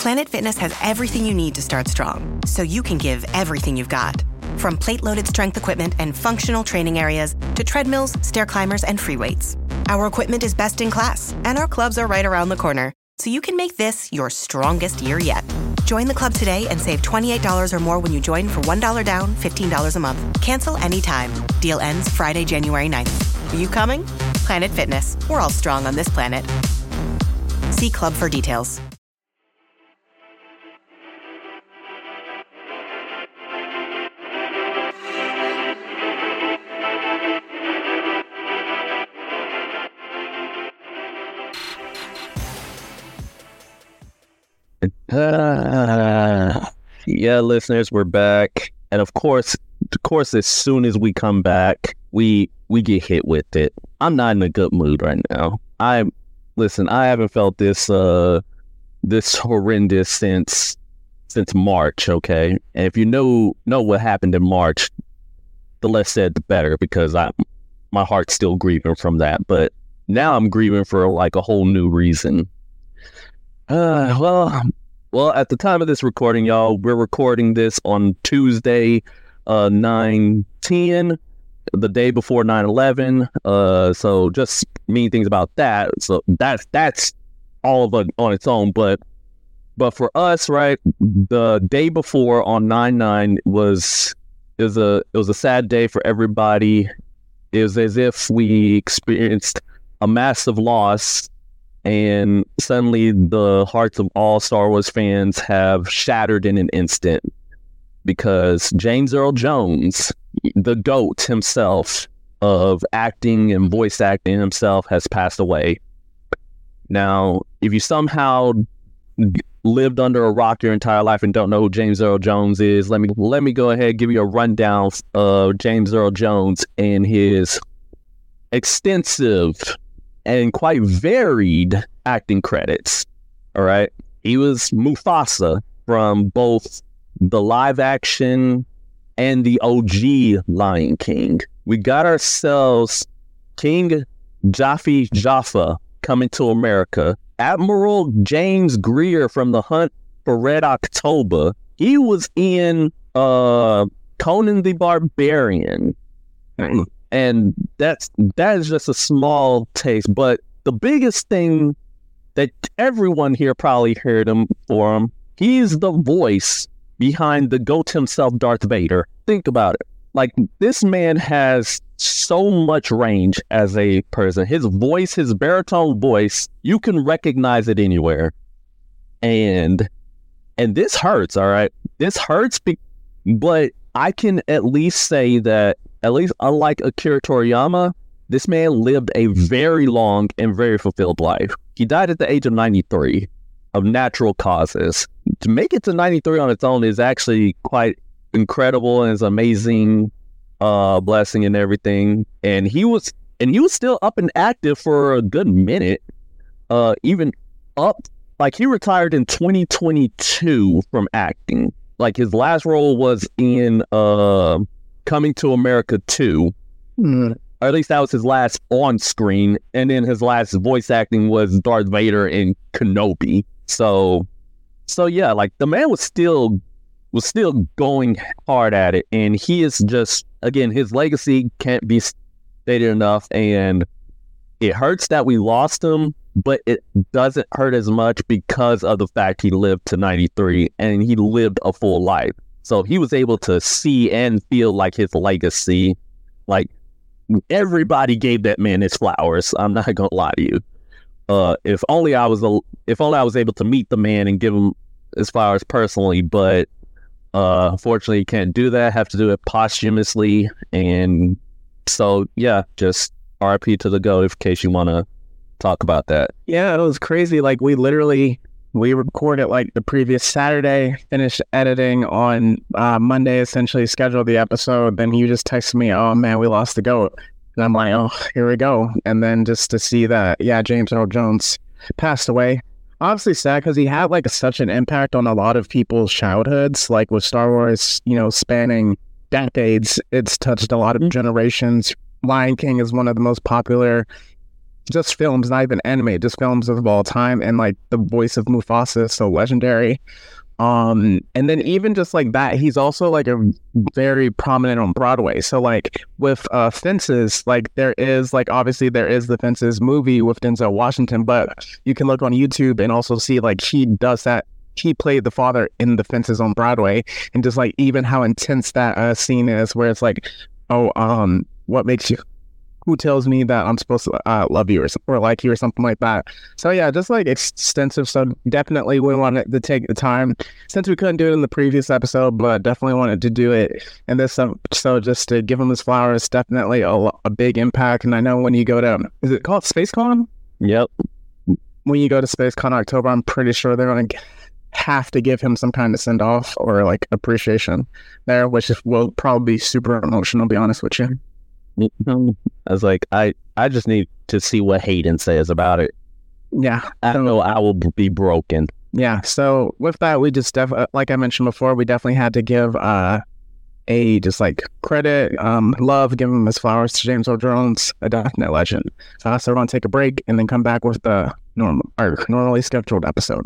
Planet Fitness has everything you need to start strong, so you can give everything you've got. From plate-loaded strength equipment and functional training areas to treadmills, stair climbers, and free weights. Our equipment is best in class, and our clubs are right around the corner, so you can make this your strongest year yet. Join the club today and save $28 or more when you join for $1 down, $15 a month. Cancel anytime. Deal ends Friday, January 9th. Are you coming? Planet Fitness. We're all strong on this planet. See club for details. Yeah, listeners, we're back, and of course, as soon as we come back, we get hit with it. I'm not in a good mood right now. I haven't felt this horrendous since March. Okay, and if you know what happened in March, the less said the better, because my heart's still grieving from that. But now I'm grieving for like a whole new reason. Well, at the time of this recording, y'all, we're recording this on Tuesday, 9/10, the day before 9/11. So just mean things about that. So that's all of it on its own. But for us, right, the day before on 9/9 was a sad day for everybody. It was as if we experienced a massive loss. And suddenly the hearts of all Star Wars fans have shattered in an instant, because James Earl Jones, the GOAT himself of acting and voice acting himself, has passed away. Now, if you somehow lived under a rock your entire life and don't know who James Earl Jones is, let me go ahead and give you a rundown of James Earl Jones and his extensive and quite varied acting credits. All right. He was Mufasa from both the live action and the OG Lion King. We got ourselves King Jaffa coming to America. Admiral James Greer from The Hunt for Red October. He was in Conan the Barbarian. And that is just a small taste, but the biggest thing that everyone here probably heard him for, he's the voice behind the GOAT himself, Darth Vader. Think about it. Like, this man has so much range as a person. His voice, his baritone voice, you can recognize it anywhere. And this hurts, all right? This hurts, but I can at least say that, at least unlike Akira Toriyama, this man lived a very long and very fulfilled life. He died at the age of 93 of natural causes. To make it to 93 on its own is actually quite incredible, and is amazing blessing and everything. And he was still up and active for a good minute. Even up, like, he retired in 2022 from acting. Like, his last role was in Coming to America 2. Or at least that was his last on screen, and then his last voice acting was Darth Vader in Kenobi. So yeah, like, the man was still going hard at it, and he is just, again, his legacy can't be stated enough, and it hurts that we lost him, but it doesn't hurt as much because of the fact he lived to 93 and he lived a full life. So he was able to see and feel like his legacy, like, everybody gave that man his flowers. I'm not gonna lie to you. If only I was able to meet the man and give him his flowers personally, but unfortunately, you can't do that. Have to do it posthumously, and so yeah, just RIP to the GOAT. In case you want to talk about that. Yeah, it was crazy. Like, we recorded like the previous Saturday, finished editing on Monday, essentially scheduled the episode. Then you just texted me, "Oh man, we lost the GOAT." And I'm like, "Oh, here we go." And then just to see that, yeah, James Earl Jones passed away. Obviously sad, because he had like such an impact on a lot of people's childhoods. Like, with Star Wars, spanning decades, it's touched a lot of generations. Lion King is one of the most popular just films, not even anime, just films of all time. And like the voice of Mufasa is so legendary. And then even just like that, he's also like a very prominent on Broadway. So like with Fences, like there is like obviously there is the Fences movie with Denzel Washington, but you can look on YouTube and also see like he does that. He played the father in the Fences on Broadway, and just like even how intense that scene is, where it's like, oh, what makes you? Who tells me that I'm supposed to love you or like you or something like that. So yeah, just like extensive. So definitely we wanted to take the time, since we couldn't do it in the previous episode, but definitely wanted to do it in this episode just to give him his flowers. Definitely a big impact. And I know when you go to, is it called SpaceCon? Yep. When you go to SpaceCon October, I'm pretty sure they're going to have to give him some kind of send off or like appreciation there, which will probably be super emotional, to be honest with you. I was like, I just need to see what Hayden says about it. Yeah. I don't know. I will be broken. Yeah. So with that, we just like I mentioned before, we definitely had to give a just like credit, love, give him his flowers to James Earl Jones, a definite legend. So we're going to take a break and then come back with the normally scheduled episode.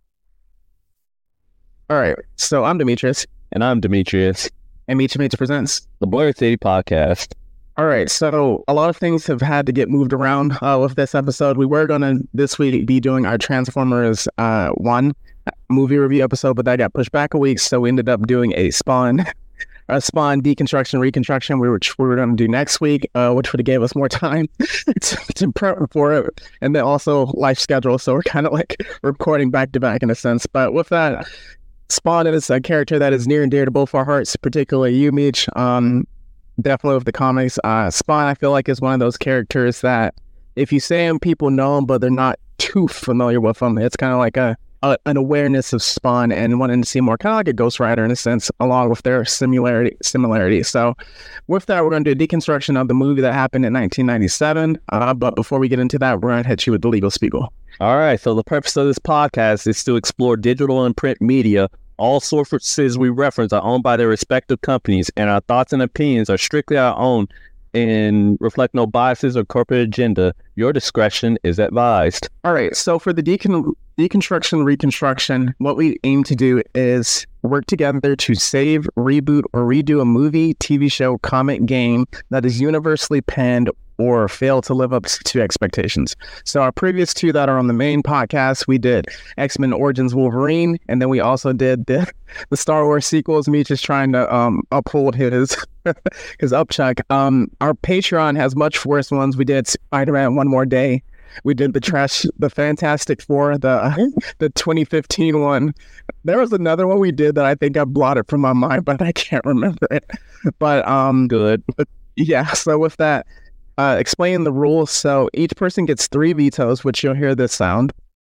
All right. So I'm Demetrius. And I'm Demetrius. And Meet presents the Blerd City Podcast. All right, so a lot of things have had to get moved around with this episode. We were going to this week be doing our Transformers 1 movie review episode, but that got pushed back a week, so we ended up doing a Spawn deconstruction, reconstruction, which we were going to do next week, which would have gave us more time to prep for it, and then also life schedule, so we're kind of like recording back-to-back in a sense. But with that, Spawn is a character that is near and dear to both our hearts, particularly you, Meech. Definitely with the comics. Spawn, I feel like, is one of those characters that if you say him, people know him, but they're not too familiar with him. It's kind of like an awareness of Spawn and wanting to see more, kind of like a Ghost Rider in a sense, along with their similarity. So with that, we're going to do a deconstruction of the movie that happened in 1997. But before we get into that, we're going to hit you with the legal spiegel. All right. So the purpose of this podcast is to explore digital and print media. All sources we reference are owned by their respective companies, and our thoughts and opinions are strictly our own and reflect no biases or corporate agenda. Your discretion is advised. All right. So for the deconstruction, reconstruction, what we aim to do is work together to save, reboot, or redo a movie, TV show, comic, game that is universally panned or fail to live up to expectations. So our previous two that are on the main podcast, we did X-Men Origins Wolverine, and then we also did the Star Wars sequels. Me just trying to uphold his upchuck. Our Patreon has much worse ones. We did Spider-Man One More Day. We did the Fantastic Four, the 2015 one. There was another one we did that I think I blotted from my mind, but I can't remember it. But good. Yeah. So with that, explain the rules. So each person gets 3 vetoes, which you'll hear this sound.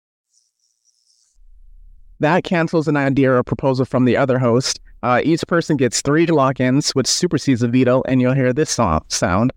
That cancels an idea or proposal from the other host. Each person gets 3 lock-ins, which supersedes a veto, and you'll hear this sound.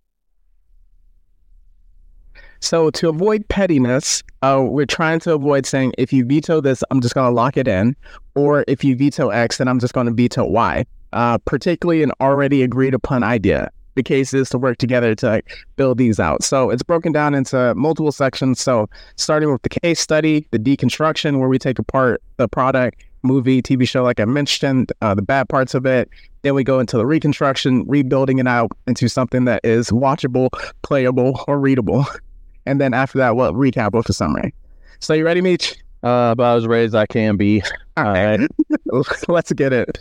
So to avoid pettiness, we're trying to avoid saying, if you veto this, I'm just going to lock it in. Or if you veto X, then I'm just going to veto Y. Particularly an already agreed upon idea. The case is to work together to build these out. So it's broken down into multiple sections. So starting with the case study, the deconstruction, where we take apart the product, movie, TV show, like I mentioned, the bad parts of it. Then we go into the reconstruction, rebuilding it out into something that is watchable, playable, or readable. And then after that, we'll recap with a summary. So you ready, Meech? About as ready as I can be. All right. Let's get it.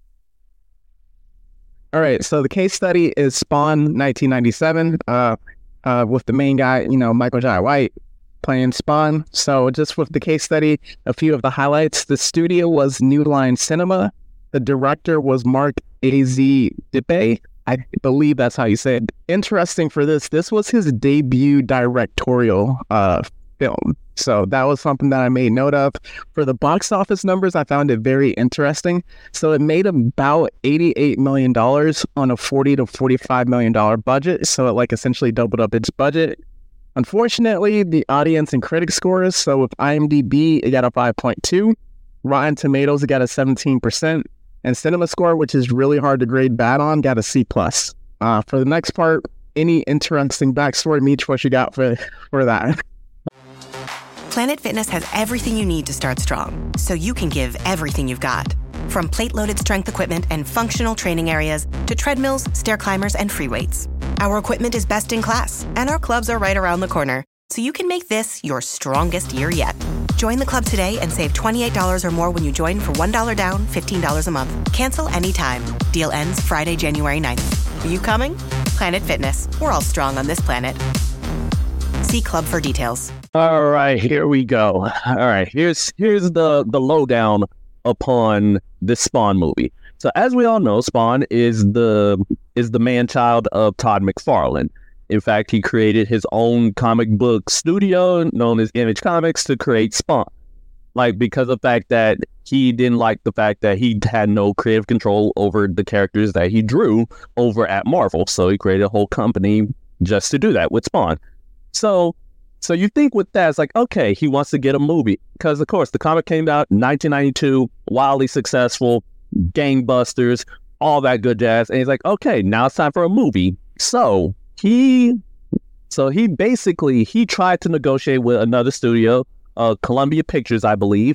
All right. So the case study is Spawn 1997 with the main guy, Michael Jai White playing Spawn. So just with the case study, a few of the highlights. The studio was New Line Cinema. The director was Mark A.Z. Dippe. I believe that's how you say it. Interesting for this was his debut directorial film. So that was something that I made note of. For the box office numbers, I found it very interesting. So it made about $88 million on a $40 to $45 million budget. So it essentially doubled up its budget. Unfortunately, the audience and critic scores. So with IMDb, it got a 5.2. Rotten Tomatoes, it got a 17%. And CinemaScore, which is really hard to grade bad on, got a C+. For the next part, any interesting backstory? Meech, what you got for that? Planet Fitness has everything you need to start strong, so you can give everything you've got. From plate-loaded strength equipment and functional training areas to treadmills, stair climbers, and free weights. Our equipment is best in class, and our clubs are right around the corner, so you can make this your strongest year yet. Join the club today and save $28 or more when you join for $1 down, $15 a month. Cancel anytime. Deal ends Friday, January 9th. Are you coming? Planet Fitness. We're all strong on this planet. See club for details. All right, here we go. All right, here's the lowdown upon this Spawn movie. So as we all know, Spawn is the man-child of Todd McFarlane. In fact, he created his own comic book studio known as Image Comics to create Spawn. Like, because of the fact that he didn't like the fact that he had no creative control over the characters that he drew over at Marvel. So he created a whole company just to do that with Spawn. So you think with that, it's like, okay, he wants to get a movie. Because, of course, the comic came out in 1992, wildly successful, gangbusters, all that good jazz. And he's like, okay, now it's time for a movie. So he basically tried to negotiate with another studio, Columbia Pictures, I believe,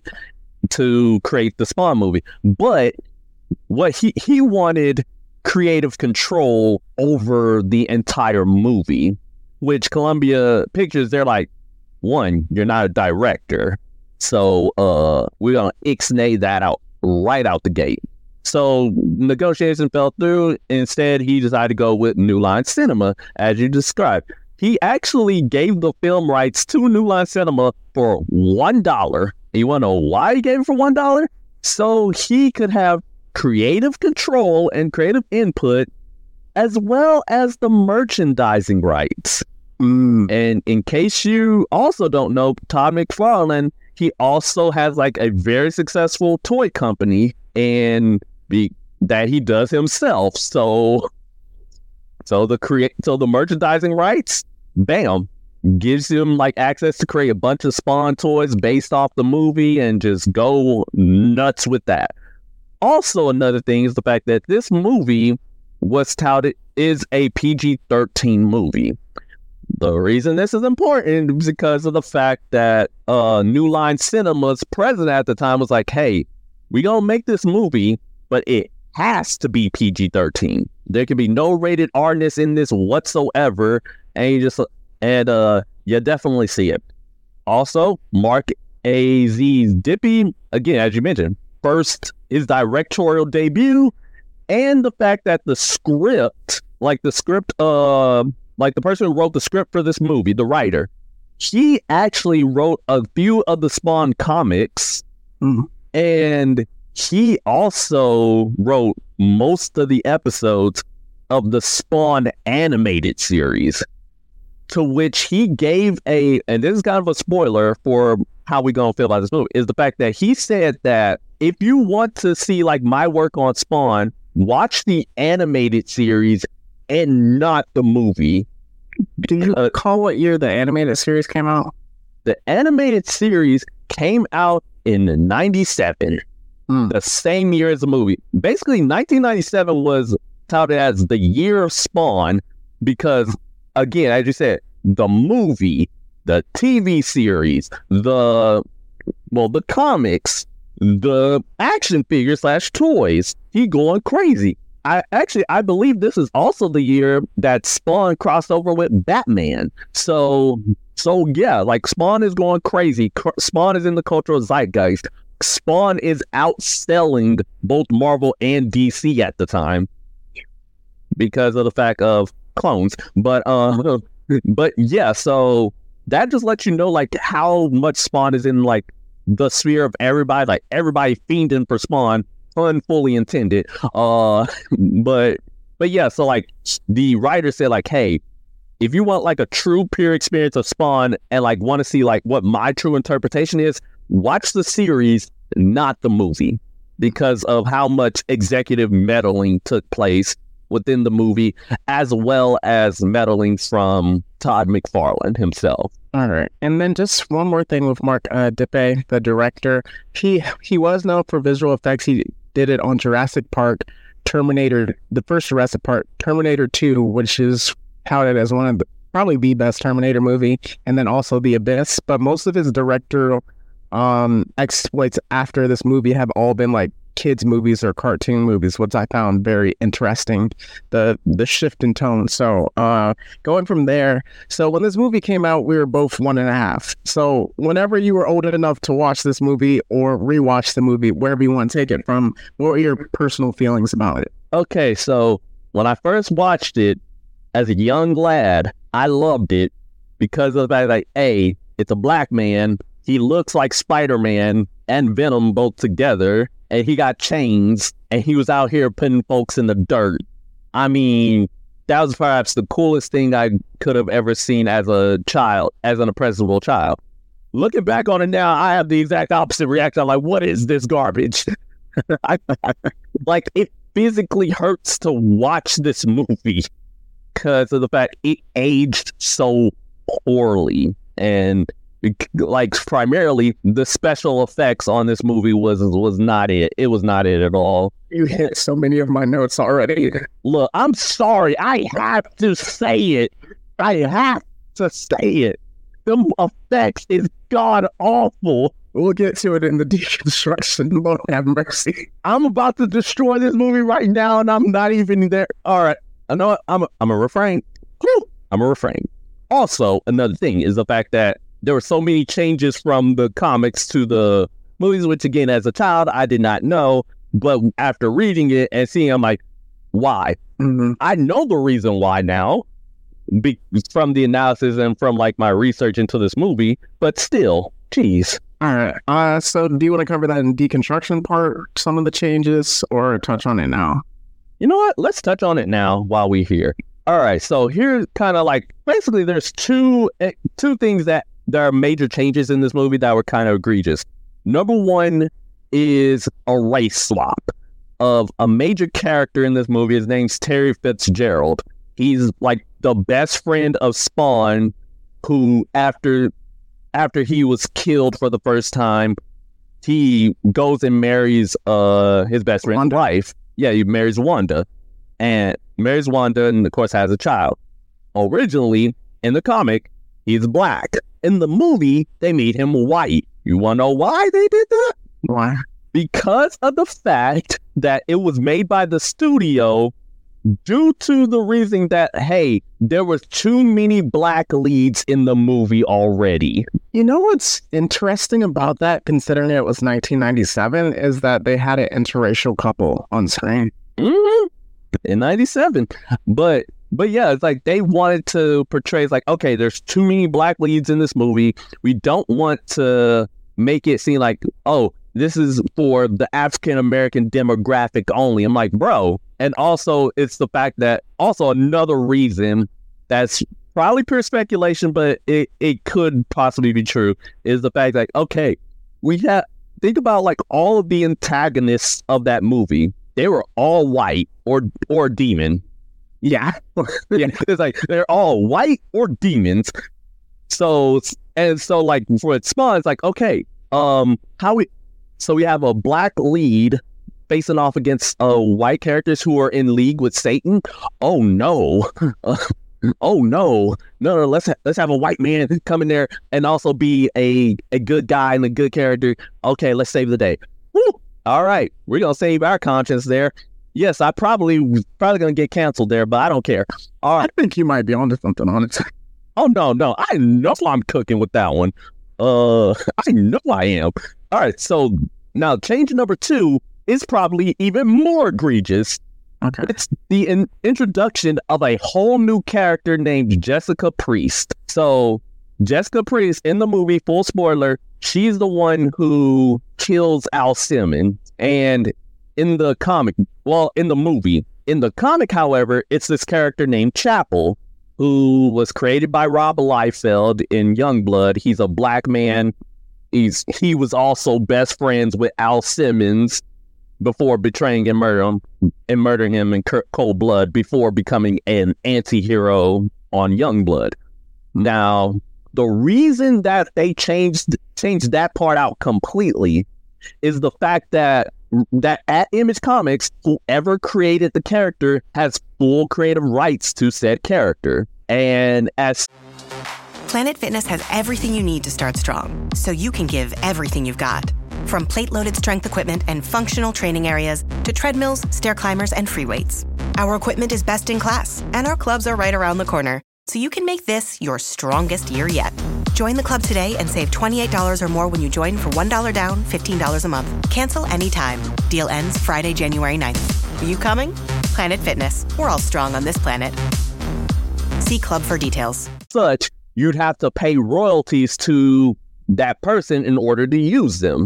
to create the Spawn movie. But what he wanted creative control over the entire movie, which Columbia Pictures, they're like, one, you're not a director, so we're gonna ixnay that out right out the gate. So negotiation fell through. Instead, he decided to go with New Line Cinema, as you described. He actually gave the film rights to New Line Cinema for $1. And you want to know why he gave it for $1? So he could have creative control and creative input, as well as the merchandising rights. And in case you also don't know, Todd McFarlane, he also has like a very successful toy company and that he does himself. So the merchandising rights, bam, gives him like access to create a bunch of Spawn toys based off the movie and just go nuts with that. Also, another thing is the fact that this movie was touted is a PG-13 movie. The reason this is important is because of the fact that New Line Cinema's president at the time was like, hey, we gonna make this movie, but it has to be PG-13. There can be no rated R-ness in this whatsoever, and you definitely see it. Also, Mark A.Z. Dippy, again, as you mentioned, his directorial debut, and the fact that the person who wrote the script for this movie, the writer, he actually wrote a few of the Spawn comics, and he also wrote most of the episodes of the Spawn animated series, to which he gave and this is kind of a spoiler for how we gonna feel about this movie, is the fact that he said that if you want to see like my work on Spawn, watch the animated series and not the movie. Do you recall what year the animated series came out? The animated series came out in 97, the same year as the movie. Basically, 1997 was touted as the year of Spawn because, again, as you said, the movie, the TV series, the comics, the action figures / toys, he going crazy. I believe this is also the year that Spawn crossed over with Batman. So yeah, like Spawn is going crazy. Spawn is in the cultural zeitgeist. Spawn is outselling both Marvel and DC at the time because of the fact of clones. But yeah, so that just lets you know like how much Spawn is in like the sphere of everybody, like everybody fiending for Spawn. Pun fully intended. But yeah, so like the writer said like, hey, if you want like a true pure experience of Spawn and like want to see like what my true interpretation is, watch the series, not the movie, because of how much executive meddling took place within the movie, as well as meddling from Todd McFarlane himself. All right. And then just one more thing with Mark Dippé, the director. He was known for visual effects. He did it on Jurassic Park, Terminator, the first Jurassic Park, Terminator 2, which is touted as one of probably the best Terminator movie, and then also The Abyss. But most of his directorial exploits after this movie have all been like kids movies or cartoon movies, which I found very interesting, the shift in tone. So going from there, so when this movie came out, we were both 1.5. So whenever you were old enough to watch this movie or rewatch the movie, wherever you want to take it from, what were your personal feelings about it? Okay, so when I first watched it as a young lad, I loved it because of the fact that, A, it's a black man, he looks like Spider-Man and Venom both together, and he got chains, and he was out here putting folks in the dirt. I mean, that was perhaps the coolest thing I could have ever seen as a child, as an impressionable child. Looking back on it now, I have the exact opposite reaction. I'm like, what is this garbage? Like, it physically hurts to watch this movie because of the fact it aged so poorly. And like primarily the special effects on this movie was not it. It was not it at all. You hit so many of my notes already. Look, I'm sorry. I have to say it. I have to say it. The effects is god awful. We'll get to it in the deconstruction. Lord have mercy. I'm about to destroy this movie right now, and I'm not even there. All right. I know what? I'm a refrain. I'm a refrain. Also, another thing is the fact that there were so many changes from the comics to the movies, which again, as a child, I did not know. But after reading it and seeing, I'm like, why? Mm-hmm. I know the reason why now from the analysis and from like my research into this movie, but still, geez. All right. So do you want to cover that in deconstruction part, some of the changes, or touch on it now? You know what? Let's touch on it now while we're here. All right. So here's kind of like, basically there's two things that there are major changes in this movie that were kind of egregious. Number one is a race swap of a major character in this movie. His name's Terry Fitzgerald. He's like the best friend of Spawn, who after he was killed for the first time, he goes and marries his best friend's wife. Yeah, he marries Wanda. And of course has a child. Originally, in the comic, he's black. In the movie, they made him white. You want to know why they did that? Why? Because of the fact that it was made by the studio due to the reason that, hey, there was too many black leads in the movie already. You know what's interesting about that, considering it was 1997, is that they had an interracial couple on screen. Mm-hmm. In 97. But yeah, it's like they wanted to portray, it's like, okay, there's too many black leads in this movie. We don't want to make it seem like, oh, this is for the African-American demographic only. I'm like, bro. And also, it's the fact that also another reason that's probably pure speculation, but it could possibly be true, is the fact that, okay, think about like all of the antagonists of that movie. They were all white or demon. Yeah. Yeah. It's like they're all white or demons. So like for Spawn, it's like, okay, so we have a black lead facing off against white characters who are in league with Satan. Oh no. Oh no. No, let's have a white man come in there and also be a good guy and a good character. Okay, let's save the day. Woo! All right, we're gonna save our conscience there. Yes, I probably gonna get canceled there, but I don't care. All right. I think you might be onto something on it. Oh no, I know I'm cooking with that one. I know I am. All right, so now change number 2 is probably even more egregious. Okay. It's the introduction of a whole new character named Jessica Priest. So Jessica Priest in the movie, full spoiler, she's the one who kills Al Simmons. And in the movie, however, it's this character named Chapel, who was created by Rob Liefeld in Youngblood. He's a black man. He was also best friends with Al Simmons before betraying and murdering him in cold blood before becoming an anti-hero on Youngblood. Now, the reason that they changed that part out completely is the fact that that at Image Comics, whoever created the character has full creative rights to said character. And as Planet Fitness has everything you need to start strong, so you can give everything you've got. From plate-loaded strength equipment and functional training areas to treadmills, stair climbers, and free weights. Our equipment is best in class, and our clubs are right around the corner, so you can make this your strongest year yet. Join the club today and save $28 or more when you join for $1 down, $15 a month. Cancel anytime. Deal ends Friday, January 9th. Are you coming? Planet Fitness. We're all strong on this planet. See club for details. such, you'd have to pay royalties to that person in order to use them.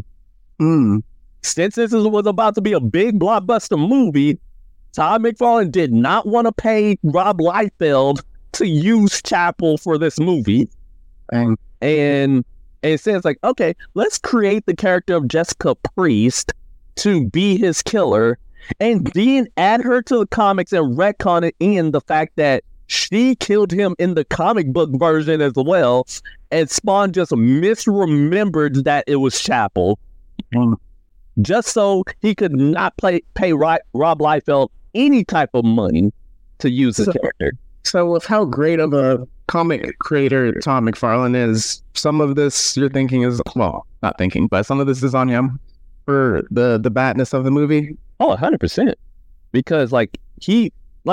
Since this was about to be a big blockbuster movie, Todd McFarlane did not want to pay Rob Liefeld to use Chapel for this movie. And it says like, okay, let's create the character of Jessica Priest to be his killer, and then add her to the comics and retcon it in the fact that she killed him in the comic book version as well, and Spawn just misremembered that it was Chapel, just so he could not pay Rob Liefeld any type of money to use the character. So with how great of a comic creator Todd McFarlane is, some of this you're thinking is, well, not thinking, but some of this is on him for the badness of the movie? Oh, 100%. Because, he's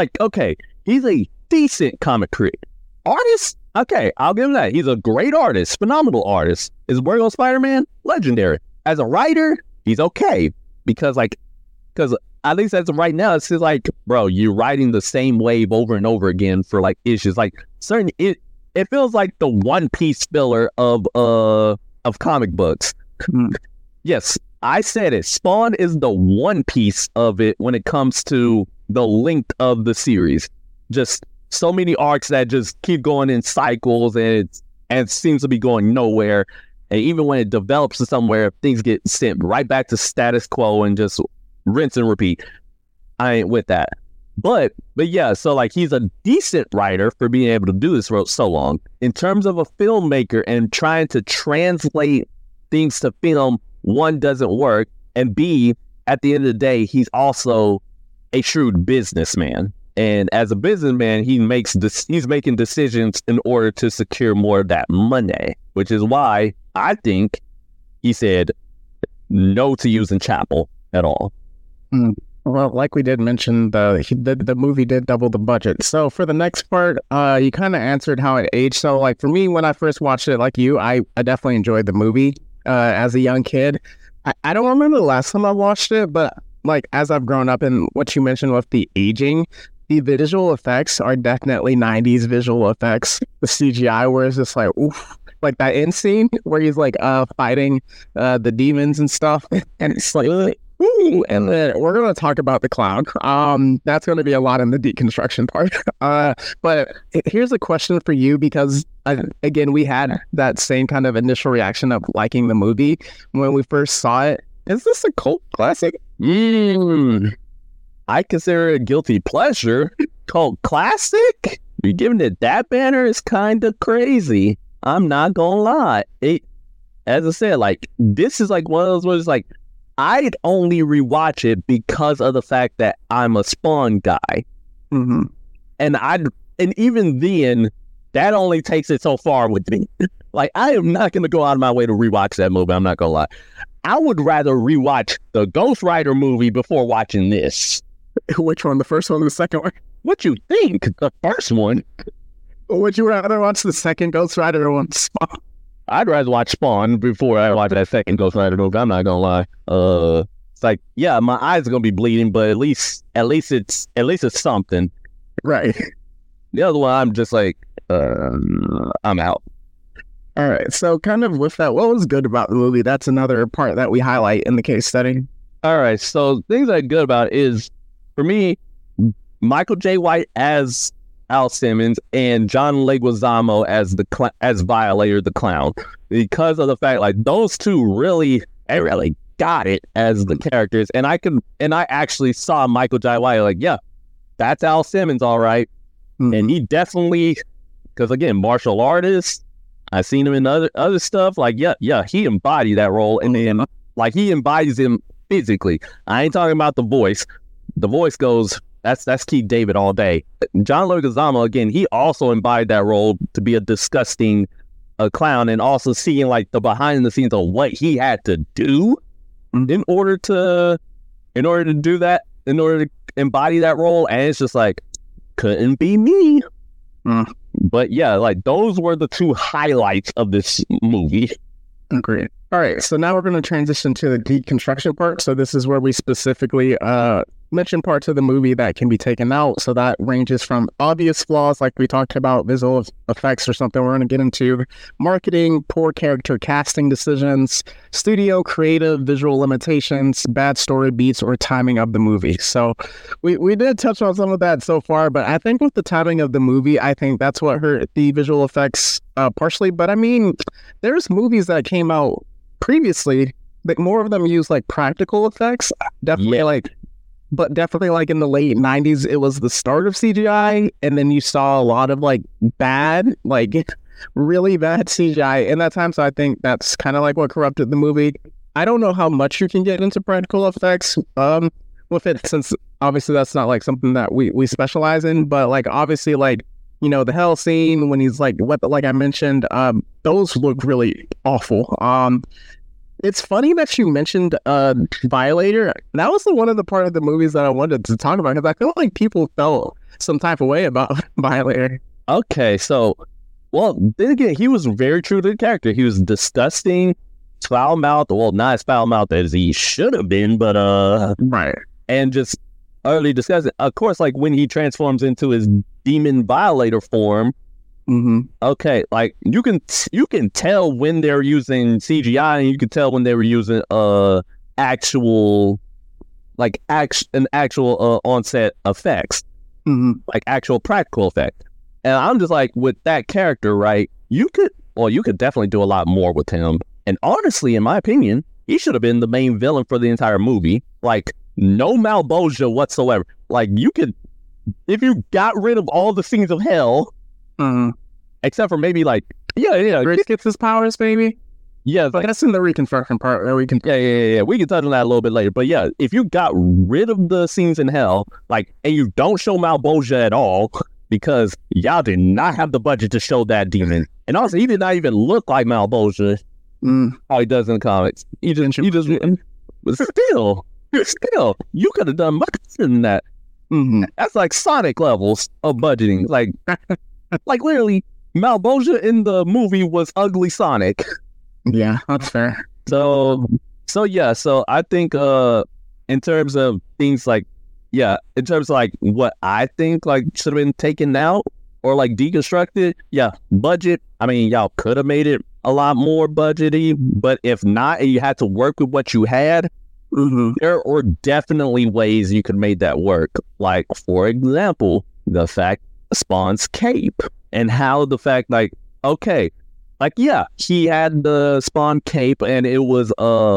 a decent comic creator. Artist? Okay, I'll give him that. He's a great artist, phenomenal artist. Is work on Spider-Man? Legendary. As a writer, he's okay. Because at least as of right now, it's just like, bro, you're writing the same wave over and over again for issues. It feels like the One Piece filler of comic books. Yes, I said it. Spawn is the One Piece of it when it comes to the length of the series. Just so many arcs that just keep going in cycles, and it seems to be going nowhere. And even when it develops to somewhere, things get sent right back to status quo and just rinse and repeat. I ain't with that. But yeah, so he's a decent writer for being able to do this for so long. In terms of a filmmaker and trying to translate things to film, one, doesn't work, and B, at the end of the day, he's also a shrewd businessman. And as a businessman, he's making decisions in order to secure more of that money, which is why I think he said no to using Chapel at all. Well, like we did mention, the movie did double the budget. So for the next part, you kind of answered how it aged. So for me, when I first watched it, like you, I definitely enjoyed the movie as a young kid. I don't remember the last time I watched it, but as I've grown up, and what you mentioned with the aging, the visual effects are definitely 90s visual effects. The CGI, where it's just oof. That end scene where he's fighting the demons and stuff, and it's ooh, and then we're going to talk about the clown. That's going to be a lot in the deconstruction part. But here's a question for you, because again, we had that same kind of initial reaction of liking the movie when we first saw it. Is this a cult classic? I consider it a guilty pleasure. Cult classic? You're giving it that banner is kind of crazy. I'm not gonna lie. As I said, this is one of those ones I'd only rewatch it because of the fact that I'm a Spawn guy. And even then, that only takes it so far with me. I am not gonna go out of my way to rewatch that movie. I'm not gonna lie. I would rather rewatch the Ghost Rider movie before watching this. Which one? The first one or the second one? What you think? The first one. Would you rather watch the second Ghost Rider or one Spawn? I'd rather watch Spawn before I watch that second Ghost Rider movie. I'm not gonna lie. It's yeah, my eyes are gonna be bleeding, but at least it's something. Right. The other one, I'm just I'm out. All right. So kind of with that, what was good about the movie? That's another part that we highlight in the case study. All right. So things that are good about it is, for me, Michael J. White as Al Simmons and John Leguizamo as Violator the Clown, because of the fact those two really got it as the characters, and I actually saw Michael J. White yeah, that's Al Simmons, all right. And he definitely, because again, martial artist, I've seen him in other stuff, yeah, he embodied that role, and then he embodies him physically. I ain't talking about the voice. The voice goes, that's Keith David all day. John Leguizamo, again, he also embodied that role to be a disgusting clown, and also seeing like the behind the scenes of what he had to do in order to do that, in order to embody that role. And it's just like, couldn't be me. But yeah, like those were the two highlights of this movie. Agreed. All right, so now we're going to transition to the deconstruction part. So this is where we specifically mention parts of the movie that can be taken out. So that ranges from obvious flaws, like we talked about, visual effects or something we're going to get into, marketing, poor character casting decisions, studio creative visual limitations, bad story beats, or timing of the movie. So we did touch on some of that so far, but I think with the timing of the movie, I think that's what hurt the visual effects partially. But I mean, there's movies that came out previously, but more of them use like practical effects. Definitely like in the late 90s, it was the start of CGI, and then you saw a lot of like bad, like really bad CGI in that time. So I think that's kind of like what corrupted the movie. I don't know how much you can get into practical effects with it, since obviously that's not like something that we specialize in, but like obviously like, you know, the hell scene when he's like, like I mentioned, those look really awful. It's funny that you mentioned Violator. That was one of the part of the movies that I wanted to talk about, because I feel like people felt some type of way about Violator. Okay, so, well, then again, he was very true to the character. He was disgusting, foul-mouthed, well, not as foul-mouthed as he should have been, but, right. And just utterly disgusting. Of course, like, when he transforms into his demon Violator form, okay, like you can tell when they're using CGI, and you can tell when they were using actual onset effects, like actual practical effect. And I'm just like, with that character, right? You could definitely do a lot more with him. And honestly, in my opinion, he should have been the main villain for the entire movie. Like, no Malebolgia whatsoever. Like, you could, if you got rid of all the scenes of hell. Except for maybe like, Grace gets his powers, maybe. Yeah, but that's in the reconstruction part where we can. Yeah. We can touch on that a little bit later. But yeah, if you got rid of the scenes in hell, like, and you don't show Malebolgia at all, because y'all did not have the budget to show that demon, and also he did not even look like Malebolgia how he does in the comics. He just still, you could have done much better than that. That's like Sonic levels of budgeting, like literally. Malebolgia in the movie was ugly Sonic. Yeah, that's fair. So I think in terms of things like, in terms of like what I think like should have been taken out or like deconstructed, budget. I mean, y'all could have made it a lot more budgety, but if not, and you had to work with what you had, there are definitely ways you could make that work. Like, for example, the fact Spawn's cape. And how the fact, like, okay, like, he had the Spawn cape and it was,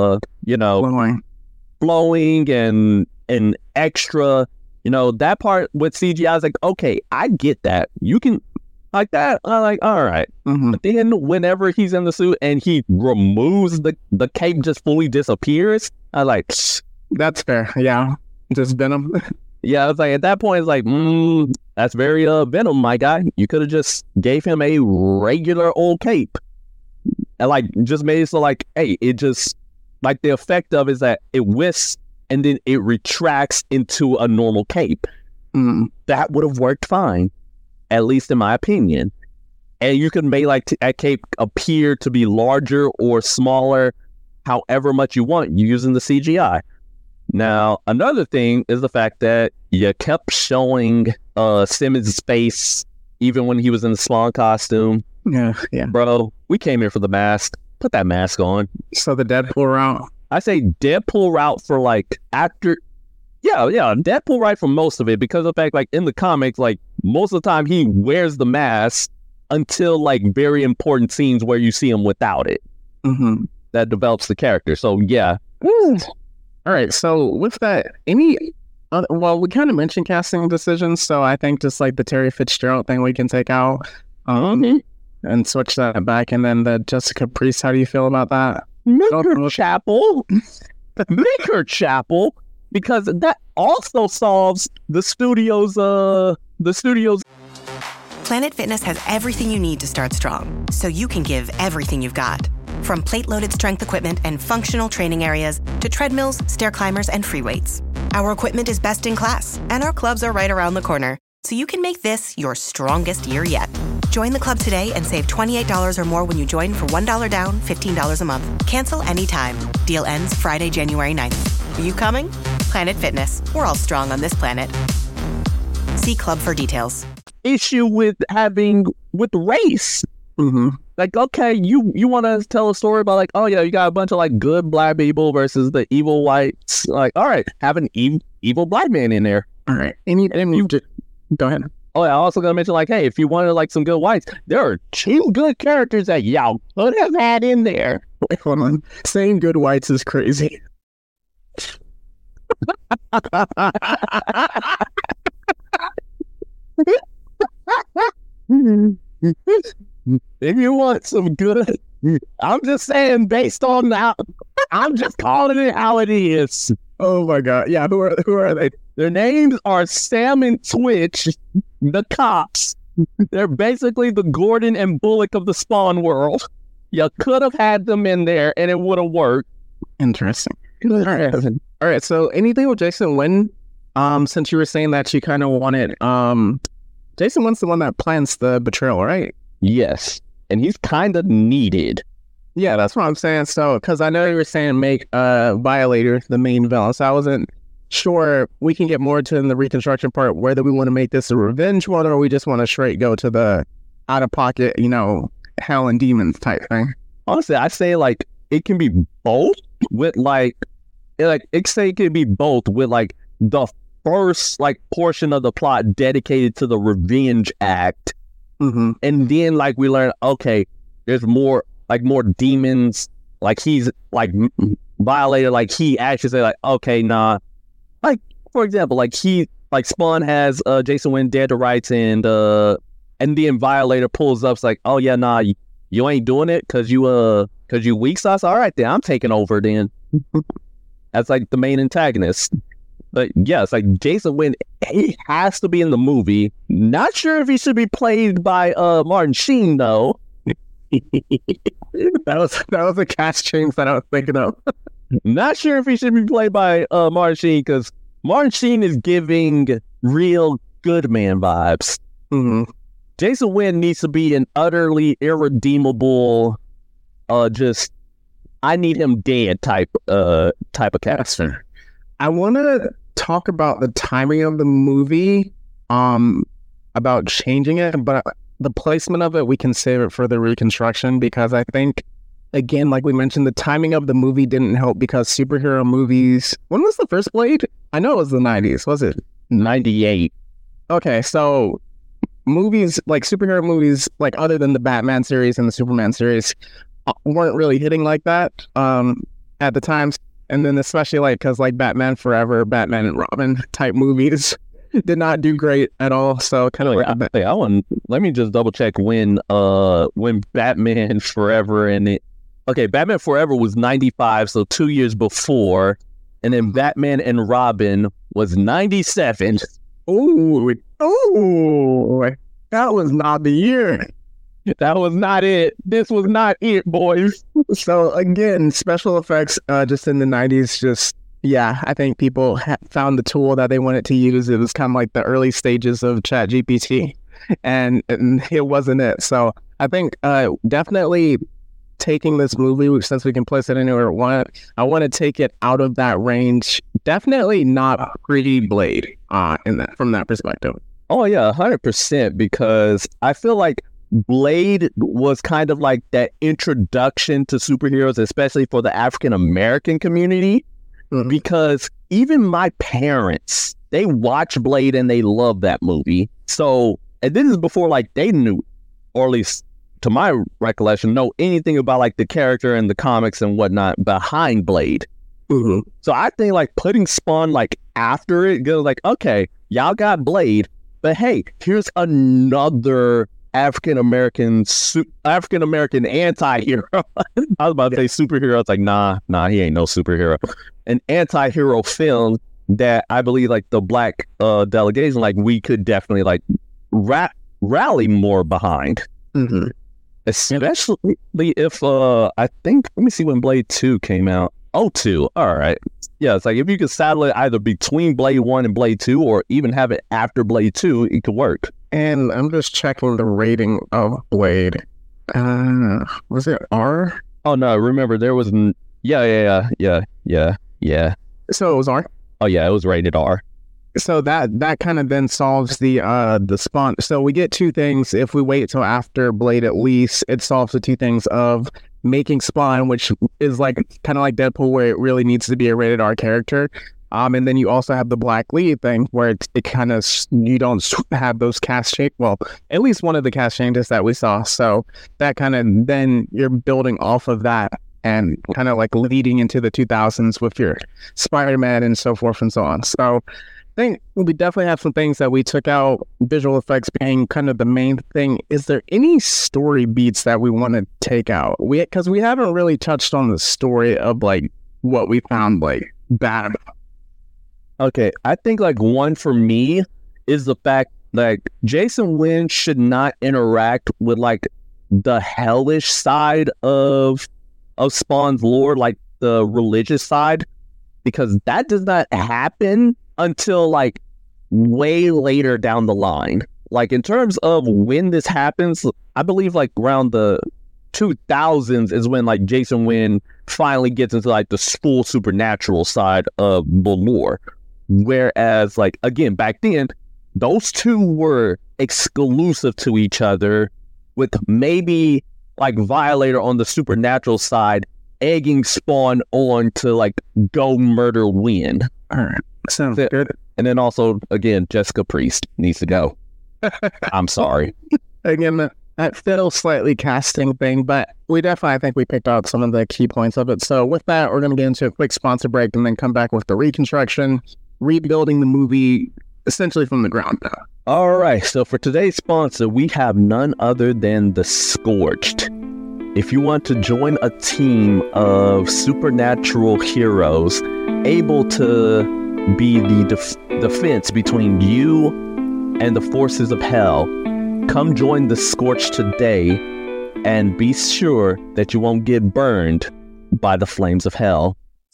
flowing and extra, that part with CGI, I was like, okay, I get that. You can, like that, I'm like, all right. But then whenever he's in the suit and he removes the cape, just fully disappears, I like, that's fair, yeah. Just Venom. Yeah, I was like, at that point, it's like, that's very Venom, my guy. You could have just gave him a regular old cape. And like, just made it so like, hey, it just, like the effect of it is that it whisks and then it retracts into a normal cape. That would have worked fine, at least in my opinion. And you could make like that cape appear to be larger or smaller, however much you want, using the CGI. Now, another thing is the fact that you kept showing Simmons' face even when he was in the Spawn costume. Yeah. Bro, we came here for the mask. Put that mask on. So the Deadpool route? I say Deadpool route for like after... Yeah, Deadpool right for most of it, because of the fact, like, in the comics, like, most of the time he wears the mask until, like, very important scenes where you see him without it. That develops the character. So, yeah. All right, so with that, we kind of mentioned casting decisions, so I think just like the Terry Fitzgerald thing we can take out and switch that back, and then the Jessica Priest, how do you feel about that? Mr. Chapel? Maker Chapel, because that also solves the studio's Planet Fitness has everything you need to start strong, so you can give everything you've got. From plate-loaded strength equipment and functional training areas to treadmills, stair climbers, and free weights. Our equipment is best in class, and our clubs are right around the corner, so you can make this your strongest year yet. Join the club today and save $28 or more when you join for $1 down, $15 a month. Cancel anytime. Deal ends Friday, January 9th. Are you coming? Planet Fitness. We're all strong on this planet. See club for details. issue with race. Mm-hmm. Like, okay, you want to tell a story about like, oh yeah, you got a bunch of like good black people versus the evil whites. Like, all right, have an evil black man in there. All right, and you just go ahead. Oh, yeah, I also gonna mention like, hey, if you wanted like some good whites, there are two good characters that y'all could have had in there. Wait, hold on. Saying good whites is crazy. If you want some good, I'm just saying based on that, I'm just calling it how it is. Oh my god. Yeah, who are they? Their names are Sam and Twitch, the cops. They're basically the Gordon and Bullock of the Spawn world. You could have had them in there and it would have worked. Interesting. All right. So anything with Jason Wynn? Since you were saying that you kind of wanted, Jason Wynn's the one that plans the betrayal, right? Yes, and he's kind of needed. Yeah, that's what I'm saying. So, because I know you were saying make Violator the main villain, so I wasn't sure. We can get more to in the reconstruction part whether we want to make this a revenge one or we just want to straight go to the out of pocket, hell and demons type thing. Honestly, I say like it can be both with like it can be both with like the first like portion of the plot dedicated to the revenge act. Mm-hmm. And then like we learn, okay, there's more demons. Like he's like Violator, like he actually say like, okay, nah. Like for example, like he like Spawn has Jason Wynn dead to rights, and then Violator pulls up, it's like, oh yeah, nah, you ain't doing it because you weak sauce. All right, then I'm taking over then. That's like the main antagonist. But yeah, it's like Jason Wynn, he has to be in the movie. Not sure if he should be played by Martin Sheen though. That was a cast change that I was thinking of. Not sure if he should be played by Martin Sheen, because Martin Sheen is giving real good man vibes. Mm-hmm. Jason Wynn needs to be an utterly irredeemable, just I need him dead type of character. I want to talk about the timing of the movie, about changing it, but the placement of it, we can save it for the reconstruction, because I think, again, like we mentioned, the timing of the movie didn't help, because superhero movies... When was the first Blade? I know it was the 90s, was it? 98. Okay, so movies, like superhero movies, like other than the Batman series and the Superman series, weren't really hitting like that at the time. And then especially like, because like Batman Forever, Batman and Robin type movies did not do great at all. So kind of let me just double check when Batman Forever Batman Forever was 95, so 2 years before, and then Batman and Robin was 97. Oh, that was not the year. That was not it. This was not it, boys. So again, special effects just in the 90s, I think people found the tool that they wanted to use. It was kind of like the early stages of ChatGPT, and it wasn't it. So I think definitely taking this movie, since we can place it anywhere we want, I want to take it out of that range. Definitely not pre-Blade from that perspective. Oh yeah, 100%, because I feel like Blade was kind of like that introduction to superheroes, especially for the African American community. Mm-hmm. Because even my parents, they watch Blade and they love that movie. So, and this is before like they knew, or at least to my recollection, know anything about like the character and the comics and whatnot behind Blade. Mm-hmm. So I think like putting Spawn like after it goes like, okay, y'all got Blade, but hey, here's another African American anti-hero. I was about to say superhero. It's like, nah, he ain't no superhero. An anti-hero film that I believe like the black delegation, like we could definitely like rally more behind. Mm-hmm. Especially if I think, let me see when Blade 2 came out. 02. All right. Yeah, it's like if you could saddle it either between Blade 1 and Blade 2 or even have it after Blade 2, it could work. And I'm just checking the rating of Blade. Was it R? Oh no, remember there was yeah. So it was R? Oh yeah, it was rated R. So that kind of then solves the spawn. So we get two things. If we wait till after Blade, at least it solves the two things of making Spawn, which is like kind of like Deadpool, where it really needs to be a rated R character. And then you also have the Black Lead thing, where it kind of, you don't have those cast change. Well, at least one of the cast changes that we saw. So that kind of, then you're building off of that and kind of like leading into the 2000s with your Spider-Man and so forth and so on. So I think we definitely have some things that we took out, visual effects being kind of the main thing. Is there any story beats that we want to take out? Because we haven't really touched on the story of like what we found like bad about. Okay, I think like one for me is the fact like Jason Wynn should not interact with like the hellish side of Spawn's lore, like the religious side, because that does not happen until like way later down the line. Like in terms of when this happens, I believe like around the 2000s is when like Jason Wynn finally gets into like the full supernatural side of the lore. Whereas like, again, back then, those two were exclusive to each other, with maybe like Violator on the supernatural side egging Spawn on to like go murder Wynn. All right. Sounds good. And then also, again, Jessica Priest needs to go. I'm sorry. Again, that feels slightly casting thing, but we definitely, I think we picked out some of the key points of it. So with that, we're going to get into a quick sponsor break and then come back with the reconstruction, rebuilding the movie essentially from the ground up. All right. So for today's sponsor, we have none other than The Scorched. If you want to join a team of supernatural heroes able to be the defense between you and the forces of hell, come join The Scorched today and be sure that you won't get burned by the flames of hell.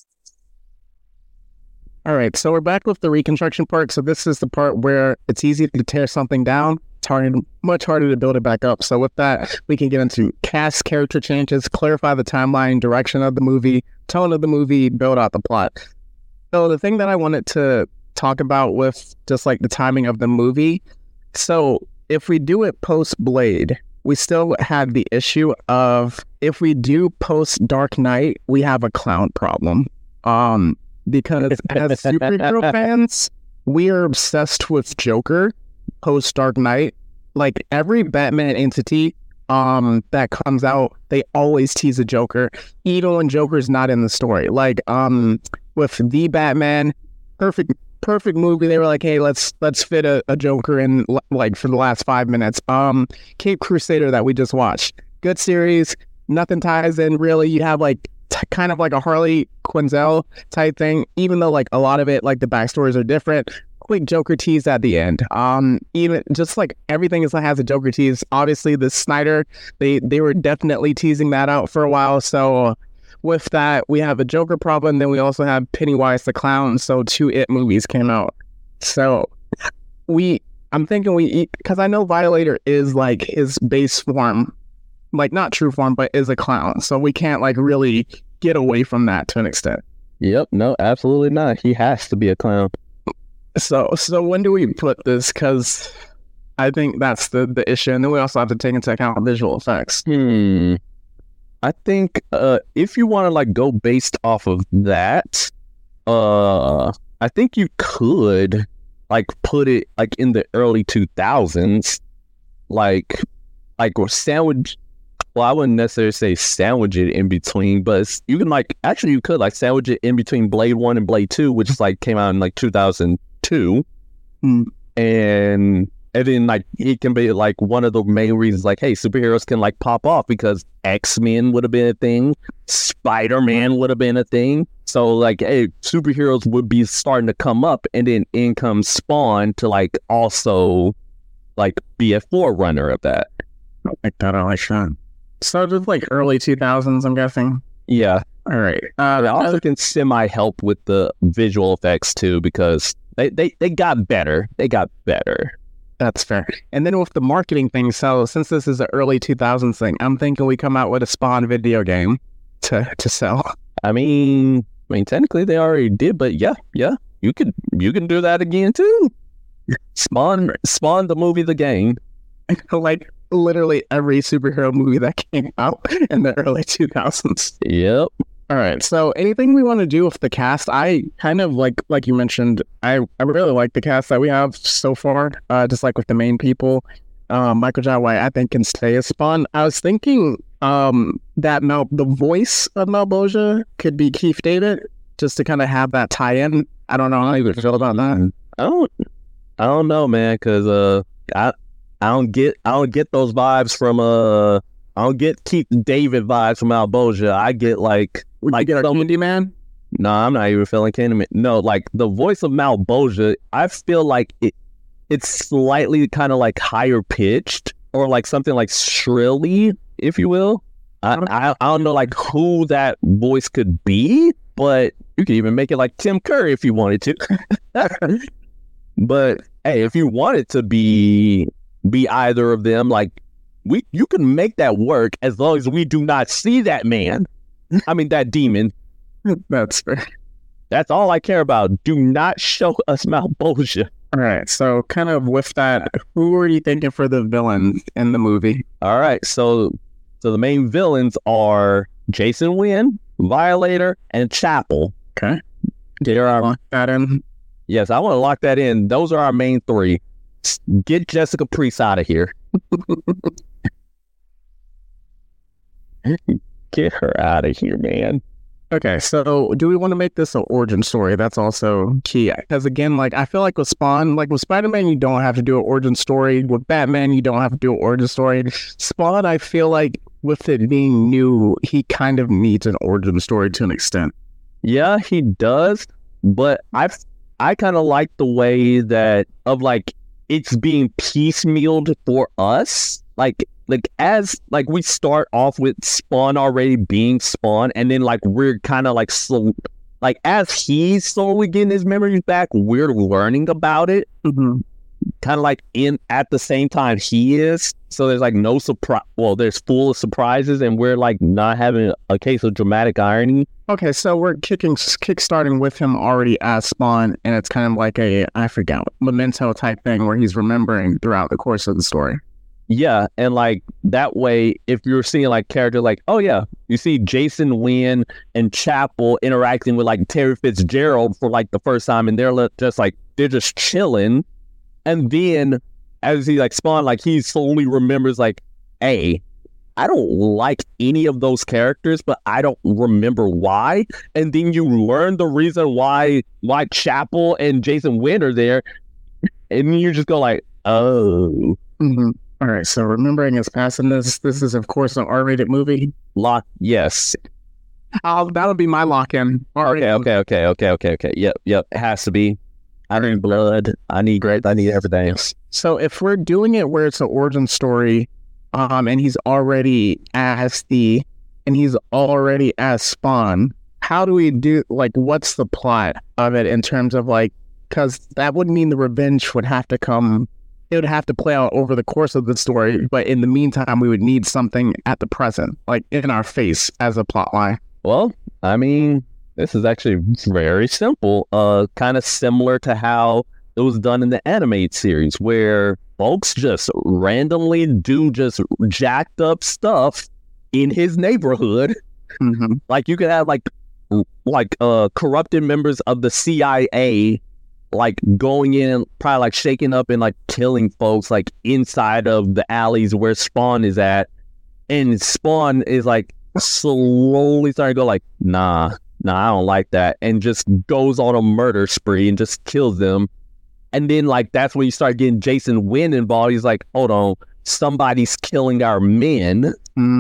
All right, so we're back with the reconstruction part. So this is the part where it's easy to tear something down. It's much harder to build it back up. So with that, we can get into cast, character changes, clarify the timeline, direction of the movie, tone of the movie, build out the plot. So the thing that I wanted to talk about with just like the timing of the movie. So if we do it post Blade, we still have the issue of if we do post Dark Knight, we have a clown problem. Because as superhero fans, we are obsessed with Joker post Dark Knight. Like every Batman entity that comes out, they always tease a Joker, even when Joker's not in the story. Like with The Batman, perfect movie. They were like, hey, let's fit a Joker in like for the last 5 minutes. Cape Crusader that we just watched, good series. Nothing ties in really. You have like kind of like a Harley Quinzel type thing, even though like a lot of it, like the backstories are different. Quick Joker tease at the end. Even just like everything has a Joker tease. Obviously, the Snyder, they were definitely teasing that out for a while. So with that, we have a Joker problem. Then we also have Pennywise the Clown. So 2 It movies came out. So I'm thinking because I know Violator is like his base form, like not true form, but is a clown. So we can't like really get away from that to an extent. Yep. No, absolutely not. He has to be a clown. So when do we put this? Because I think that's the issue. And then we also have to take into account visual effects. I think if you want to like go based off of that, I think you could like put it like in the early 2000s, like or sandwich. Well, I wouldn't necessarily say sandwich it in between, but you can like actually you could like sandwich it in between Blade 1 and Blade 2, which is like came out in like 2002, and And then like it can be like one of the main reasons, like, hey, superheroes can like pop off because X-Men would have been a thing, Spider-Man would have been a thing. So like, hey, superheroes would be starting to come up, and then in comes Spawn to like also like be a forerunner of that. I like that. I like that. So just like early 2000s, I'm guessing. Yeah. All right. They also can semi help with the visual effects too, because they got better. They got better. That's fair. And then with the marketing thing, so since this is an early 2000s thing, I'm thinking we come out with a Spawn video game to sell. I mean, technically they already did, but yeah, you can do that again too. Spawn the movie, the game. Like literally every superhero movie that came out in the early 2000s. Yep. All right. So anything we want to do with the cast, I kind of like you mentioned, I really like the cast that we have so far, just like with the main people. Michael Jai White, I think, can stay as Spawn. I was thinking that the voice of Malebolgia could be Keith David, just to kind of have that tie-in. I don't know how you feel about that. I don't know, man, because I don't get those vibes from I don't get Keith David vibes from Malebolgia. I get like get our Candyman. No, I'm not even feeling Candyman. No, like the voice of Malebolgia, I feel like it's slightly kind of like higher pitched, or like something like shrilly, if you will. I don't know like who that voice could be, but you could even make it like Tim Curry if you wanted to. But hey, if you wanted to be either of them, like you can make that work as long as we do not see that man. I mean that demon. That's fair. That's all I care about. Do not show us Malebolgia. All right. So kind of with that, who are you thinking for the villain in the movie? All right. So the main villains are Jason Wynn, Violator, and Chapel. Okay. There are lock that in. Yes, I want to lock that in. Those are our main three. Get Jessica Priest out of here. Get her out of here, man. Okay, so do we want to make this an origin story? That's also key. Because again, like I feel like with Spawn, like with Spider-Man, you don't have to do an origin story. With Batman, you don't have to do an origin story. Spawn, I feel like with it being new, he kind of needs an origin story to an extent. Yeah, he does. But I kind of like the way that of like it's being piecemealed for us. Like as like we start off with Spawn already being Spawn, and then like we're kind of like slow, like as he's slowly getting his memories back, we're learning about it. Mm-hmm. Kind of like at the same time he is. So there's like no surprise. Well, there's full of surprises, and we're like not having a case of dramatic irony. Okay, so we're kickstarting with him already as Spawn, and it's kind of like I forgot, Memento type thing where he's remembering throughout the course of the story. Yeah, and like that way, if you're seeing like character like, oh yeah, you see Jason Wynn and Chapel interacting with like Terry Fitzgerald for like the first time, and they're just chilling, and then as he like Spawn, like he slowly remembers like, hey, I don't like any of those characters, but I don't remember why. And then you learn the reason why Chapel and Jason Wynn are there, and you just go like, oh. Mm-hmm. All right, so remembering is passing this. This is, of course, an R-rated movie. Yes. That'll be my lock-in. Okay. Yep. It has to be. I need blood. I need everything. So if we're doing it where it's an origin story, and he's already as Spawn, how do we do, like, what's the plot of it in terms of, like, because that would mean the revenge would have to come, it would have to play out over the course of the story, but in the meantime, we would need something at the present, like, in our face as a plot line. Well, I mean, this is actually very simple, kind of similar to how it was done in the animated series, where folks just randomly do just jacked up stuff in his neighborhood. Mm-hmm. Like you could have like corrupted members of the CIA like going in, probably like shaking up and like killing folks like inside of the alleys where Spawn is at, and Spawn is like slowly starting to go like, nah, I don't like that, and just goes on a murder spree and just kills them. And then like that's when you start getting Jason Wynn involved. He's like, hold on, somebody's killing our men.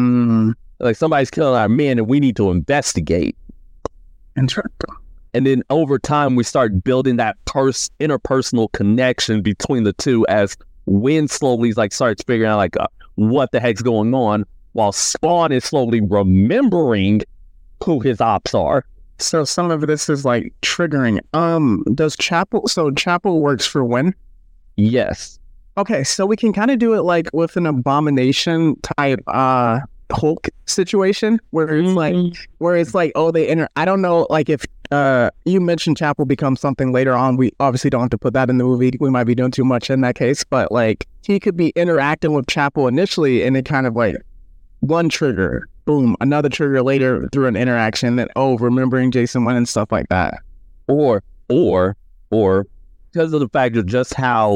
Like somebody's killing our men and we need to investigate. Interesting. And then over time we start building that interpersonal connection between the two as Wynn slowly like starts figuring out like what the heck's going on, while Spawn is slowly remembering who his ops are. So some of this is like triggering. Does Chapel works for Wynn? Yes. Okay, so we can kind of do it like with an Abomination type Hulk situation where it's like, oh, I don't know, like if you mentioned Chapel becomes something later on, we obviously don't have to put that in the movie. We might be doing too much in that case, but like he could be interacting with Chapel initially and it kind of like one trigger, boom, another trigger later through an interaction that, remembering Jason Wynn and stuff like that. Or because of the fact of just how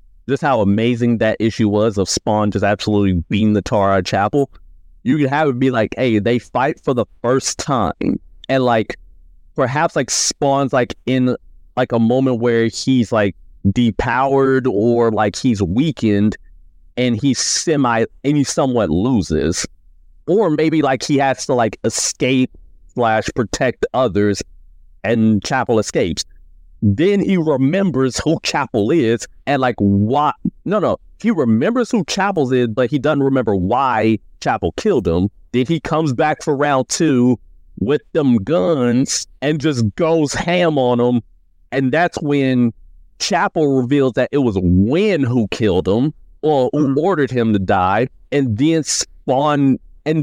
amazing that issue was of Spawn just absolutely beating the tar out of Chapel, you could have it be like, hey, they fight for the first time. And like, perhaps like Spawn's like in like a moment where he's like depowered or like he's weakened and he somewhat loses. Or maybe like he has to like escape / protect others and Chapel escapes. Then he remembers who Chapel is and like why. No. He remembers who Chapel is, but he doesn't remember why Chapel killed him. Then he comes back for round 2 with them guns and just goes ham on him. And that's when Chapel reveals that it was Wynn who killed him or who ordered him to die. And then Spawn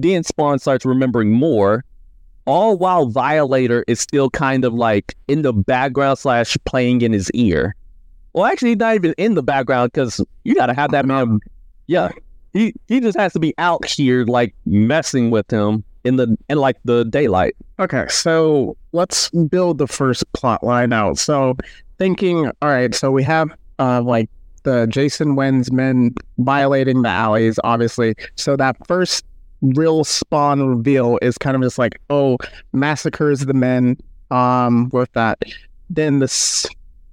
starts remembering more, all while Violator is still kind of like in the background / playing in his ear. Well, actually, not even in the background because you got to have that man. Yeah, he just has to be out here like messing with him in like the daylight. Okay, so let's build the first plot line out. So thinking, all right, so we have like the Jason Wynn's men violating the alleys, obviously. So that first real Spawn reveal is kind of just like, massacres the men with that. Then this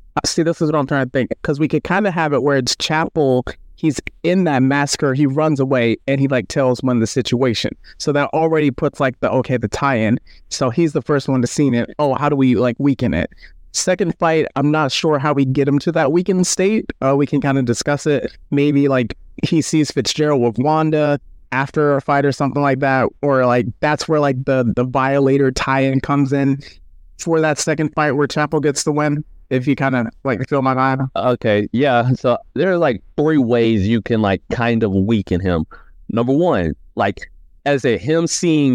is what I'm trying to think, because we could kind of have it where it's Chapel, he's in that massacre, he runs away and he like tells Wynn the situation. So that already puts like the tie-in. So he's the first one to see it. How do we like weaken it? Second fight, I'm not sure how we get him to that weakened state. We can kind of discuss it. Maybe like he sees Fitzgerald with Wanda after a fight or something like that, or like that's where like the Violator tie-in comes in for that second fight where Chapel gets the win, if you kind of like feel my vibe. Okay, yeah, so there are like 3 ways you can like kind of weaken him. Number 1, like as him seeing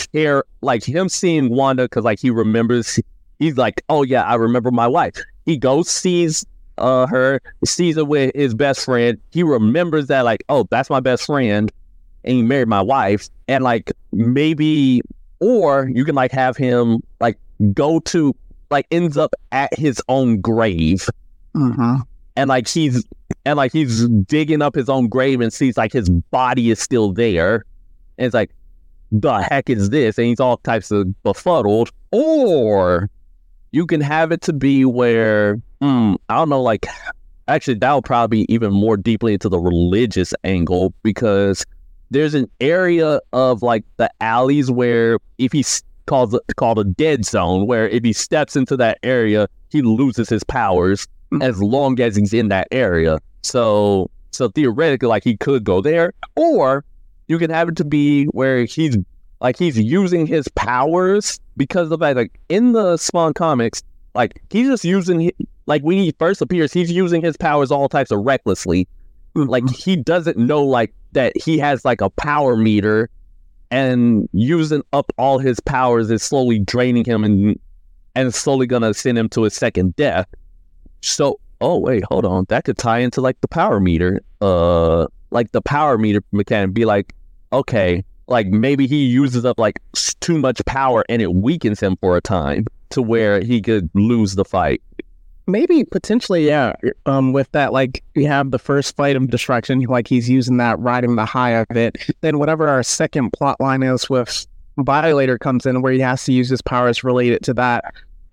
Wanda, because like he remembers, he's like, oh yeah, I remember my wife. He goes, sees her with his best friend. He remembers that like, oh, that's my best friend and he married my wife. And like maybe, or you can like have him like go to like ends up at his own grave. And like he's digging up his own grave and sees like his body is still there. And it's like, the heck is this? And he's all types of befuddled. Or you can have it to be where, I don't know, like, actually that'll probably be even more deeply into the religious angle, because there's an area of like the alleys where if he's called a dead zone, where if he steps into that area, he loses his powers as long as he's in that area. So theoretically, like he could go there, or you can have it to be where he's using his powers because of that. Like in the Spawn comics, like he's just using, like when he first appears, he's using his powers all types of recklessly. Like he doesn't know like that he has like a power meter, and using up all his powers is slowly draining him and slowly gonna send him to his second death. So, wait, hold on. That could tie into like the power meter. Like the power meter mechanic be like, okay, like maybe he uses up like too much power and it weakens him for a time to where he could lose the fight. Maybe potentially, yeah. With that, like we have the first fight of Destruction, like he's using that, riding the high of it. Then whatever our second plot line is with Violator comes in, where he has to use his powers related to that.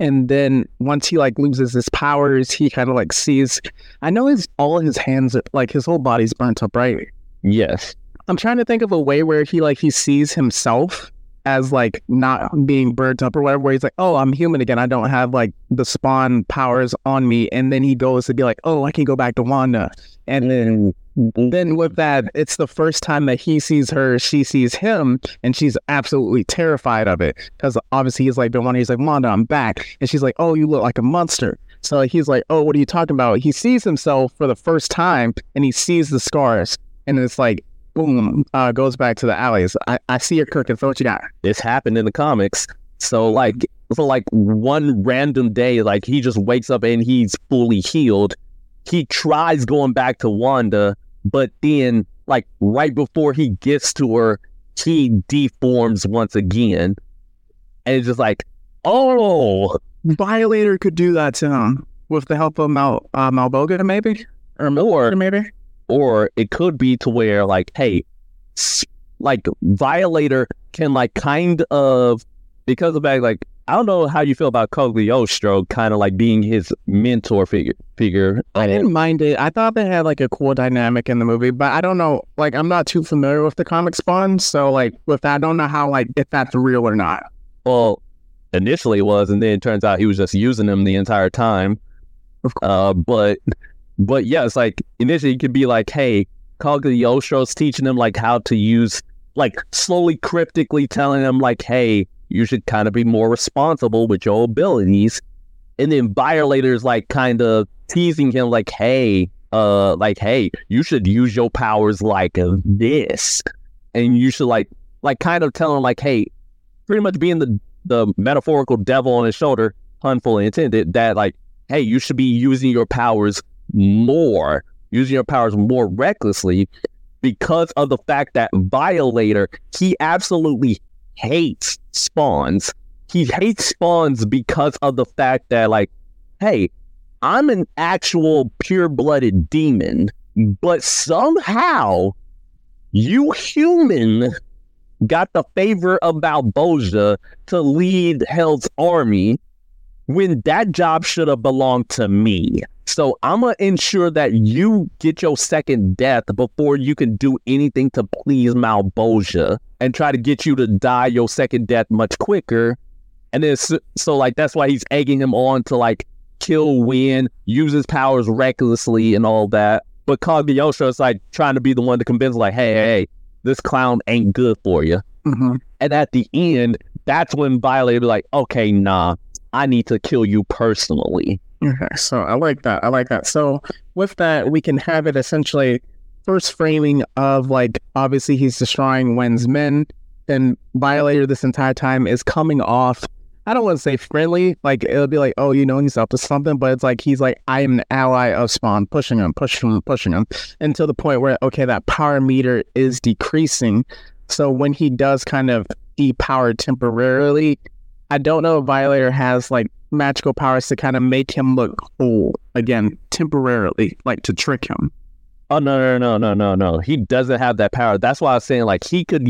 And then once he like loses his powers, he kind of like sees. I know all his hands, like his whole body's burnt up, right? Yes. I'm trying to think of a way where he sees himself as like not being burnt up or whatever, where he's like, oh, I'm human again. I don't have like the spawn powers on me. And then he goes to be like, oh, I can go back to Wanda. And then with that, it's the first time that he sees her, she sees him, and she's absolutely terrified of it. Because obviously he's like, he's like, Wanda, I'm back. And she's like, oh, you look like a monster. So he's like, oh, what are you talking about? He sees himself for the first time and he sees the scars. And it's like, boom, goes back to the alleys. I see your cooking. So what you got? This happened in the comics. So like one random day, like he just wakes up and he's fully healed. He tries going back to Wanda, but then like right before he gets to her, he deforms once again. And it's just like, oh, Violator could do that to him with the help of Malboga, maybe? Or maybe? Or it could be to where like, hey, like Violator can like kind of, because of that, like, I don't know how you feel about Cagliostro kind of like being his mentor figure. I didn't mind it. I thought they had like a cool dynamic in the movie, but I don't know. Like, I'm not too familiar with the comic Spawn, so like with that, I don't know how like if that's real or not. Well, initially it was, and then it turns out he was just using them the entire time. But yeah, it's like initially it could be like, hey, Cagliostro's teaching him like how to use, like slowly cryptically telling him like, hey, you should kind of be more responsible with your abilities. And then Violator's like kind of teasing him like, hey, you should use your powers like this. And you should like kind of tell him like, hey, pretty much being the metaphorical devil on his shoulder, pun fully intended, that like, hey, you should be using your powers more recklessly, because of the fact that Violator, he absolutely hates spawns. He hates spawns because of the fact that like, hey, I'm an actual pure-blooded demon, but somehow you human got the favor of Malboja to lead Hell's army when that job should have belonged to me. So I'm going to ensure that you get your second death before you can do anything to please Malboja, and try to get you to die your second death much quicker. And then so like that's why he's egging him on to like kill Win, use his powers recklessly and all that. But Cagliostro is like trying to be the one to convince like, hey, this clown ain't good for you. Mm-hmm. And at the end, that's when Violator be like, okay, nah, I need to kill you personally. Okay, so I like that. So with that, we can have it essentially first framing of like, obviously he's destroying Wen's men, and Violator this entire time is coming off, I don't want to say friendly, like it'll be like, oh, you know, he's up to something, but it's like, he's like, I am an ally of Spawn, pushing him, until the point where, okay, that power meter is decreasing. So when he does kind of depower temporarily, I don't know if Violator has like magical powers to kind of make him look whole again temporarily, like to trick him. Oh, no. He doesn't have that power. That's why I was saying like he could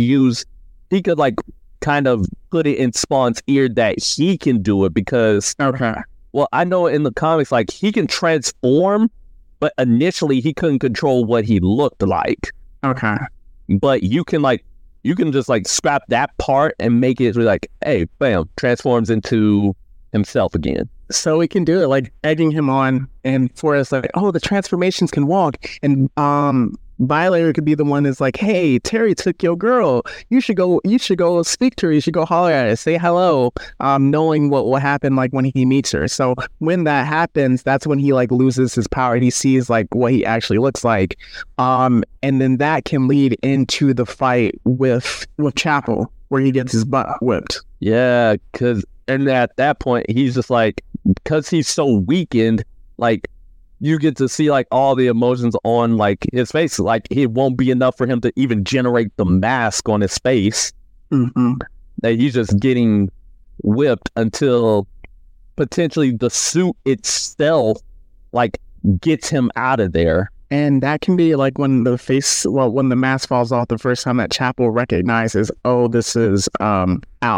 like kind of put it in Spawn's ear that he can do it, because okay, well, I know in the comics like he can transform, but initially he couldn't control what he looked like. Okay. But you can just like scrap that part and make it like, hey, bam, transforms into himself again. So we can do it, like egging him on, and for us like, oh, the transformations can walk, and Violator could be the one that's like, hey, Terry took your girl. You should go speak to her. You should go holler at her, say hello, knowing what will happen like when he meets her. So when that happens, that's when he like loses his power. He sees like what he actually looks like. And then that can lead into the fight with Chapel, where he gets his butt whipped. Yeah, and at that point, he's just like, because he's so weakened, like, you get to see like all the emotions on like his face. Like, it won't be enough for him to even generate the mask on his face. Mm-hmm. That he's just getting whipped until potentially the suit itself like gets him out of there. And that can be like when the mask falls off the first time that Chapel recognizes, oh, this is Al.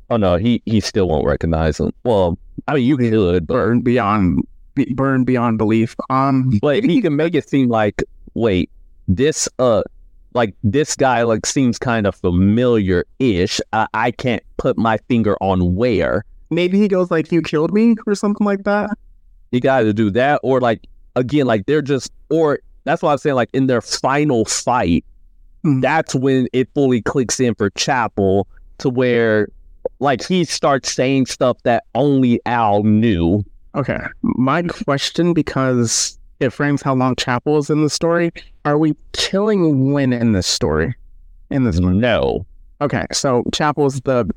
Oh no, he still won't recognize him. Well, I mean, you could, but Burn beyond belief. but he can make it seem like, wait, this like this guy like seems kind of familiar-ish. I can't put my finger on where. Maybe he goes like, "You killed me" or something like that. You got to do that, or like again, like they're just, or that's why I'm saying like in their final fight, that's when it fully clicks in for Chapel to where like he starts saying stuff that only Al knew. Okay, my question, because it frames how long Chapel is in the story. Are we killing Wynn in this story? In this one? No. Okay, so Chapel's the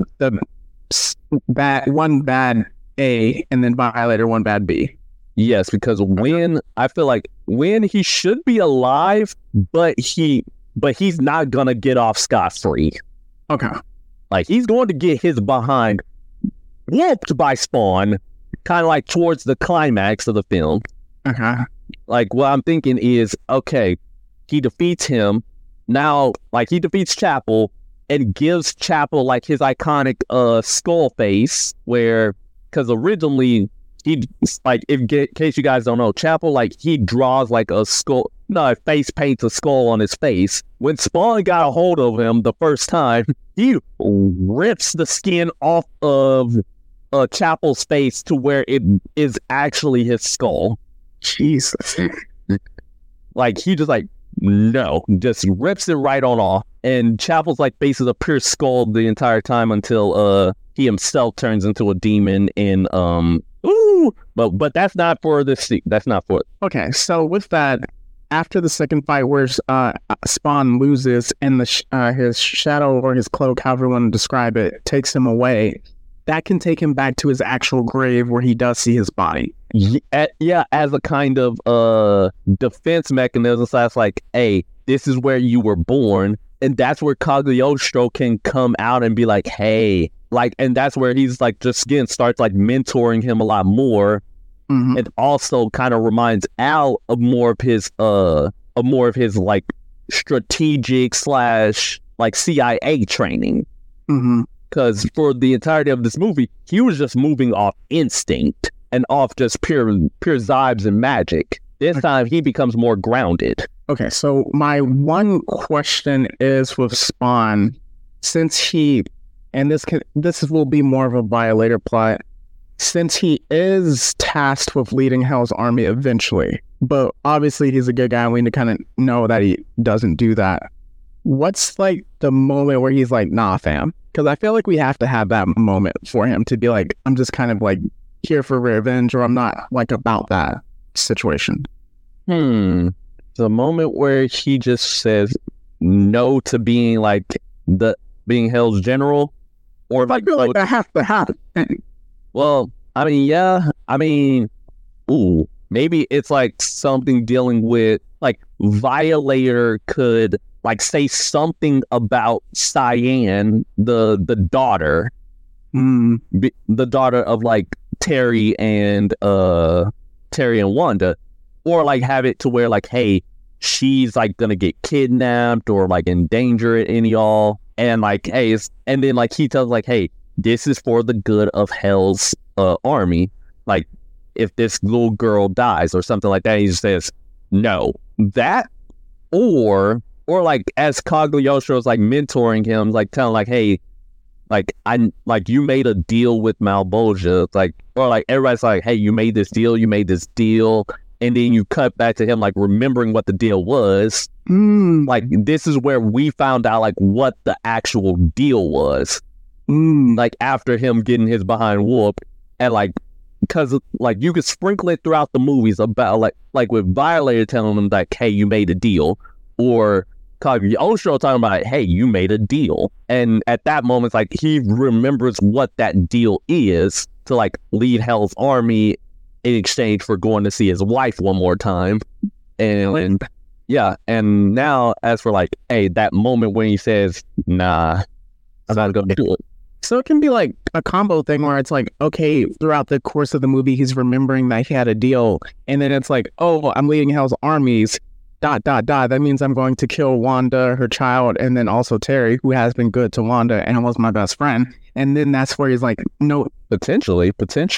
bad A, and then Violator one bad B. Yes, because I feel like when he should be alive, but he's not gonna get off scot-free. Okay. Like he's going to get his behind whooped by Spawn, kind of like towards the climax of the film. Okay. Like what I'm thinking is, okay, he defeats him. Now, like he defeats Chapel and gives Chapel like his iconic skull face, where, because originally he, like, in case you guys don't know, Chapel, like he draws like a skull, face paints a skull on his face. When Spawn got a hold of him the first time, he rips the skin off of Chapel's face to where it is actually his skull. Jesus. Like he just like, no, just rips it right on off. And Chapel's like face is a pure skull the entire time until he himself turns into a demon in but that's not for this. That's not for it. Okay, so with that, after the second fight where Spawn loses and his shadow or his cloak, however you want to describe it, takes him away, that can take him back to his actual grave where he does see his body. Yeah, as a kind of defense mechanism. So that's like, hey, this is where you were born. And that's where Cagliostro can come out and be like, hey, like, and that's where he's like, just again, starts like mentoring him a lot more. Mm-hmm. It also kind of reminds Al of more of his like strategic / like CIA training. Because for the entirety of this movie, he was just moving off instinct and off just pure vibes and magic. This time he becomes more grounded. Okay, so my one question is with Spawn, since he, and this will be more of a Violator plot, since he is tasked with leading Hell's army eventually, but obviously he's a good guy and we need to kind of know that he doesn't do that. What's like the moment where he's like, nah, fam? Because I feel like we have to have that moment for him to be like, I'm just kind of like here for revenge, or I'm not like about that situation. The moment where he just says no to being like being Hell's general, or I feel like that has to happen. Well, I mean, yeah, I mean, maybe it's like something dealing with like Violator could like say something about Cyan, the daughter, the daughter of like Terry and Wanda, or like have it to where like, hey, she's like gonna get kidnapped or like endanger it in y'all, and like, hey, and then like he tells like, hey, this is for the good of Hell's army. Like, if this little girl dies or something like that, he just says no. That, or like as Cagliostro's like mentoring him, like telling like, hey, like you made a deal with Malbolgia, like, or like everybody's like, hey, you made this deal, and then you cut back to him like remembering what the deal was. Like this is where we found out like what the actual deal was. Like after him getting his behind whooped, and like because like you could sprinkle it throughout the movies about like with Violator telling him like, hey, you made a deal, or Cagliostro talking about, hey, you made a deal, and at that moment it's like he remembers what that deal is to like lead Hell's army in exchange for going to see his wife one more time, and yeah, and now as for like, hey, that moment when he says, nah, I'm not gonna do it. So it can be like a combo thing where it's like, okay, throughout the course of the movie, he's remembering that he had a deal. And then it's like, oh, I'm leading Hell's armies, ... That means I'm going to kill Wanda, her child, and then also Terry, who has been good to Wanda and was my best friend. And then that's where he's like, no. Potentially.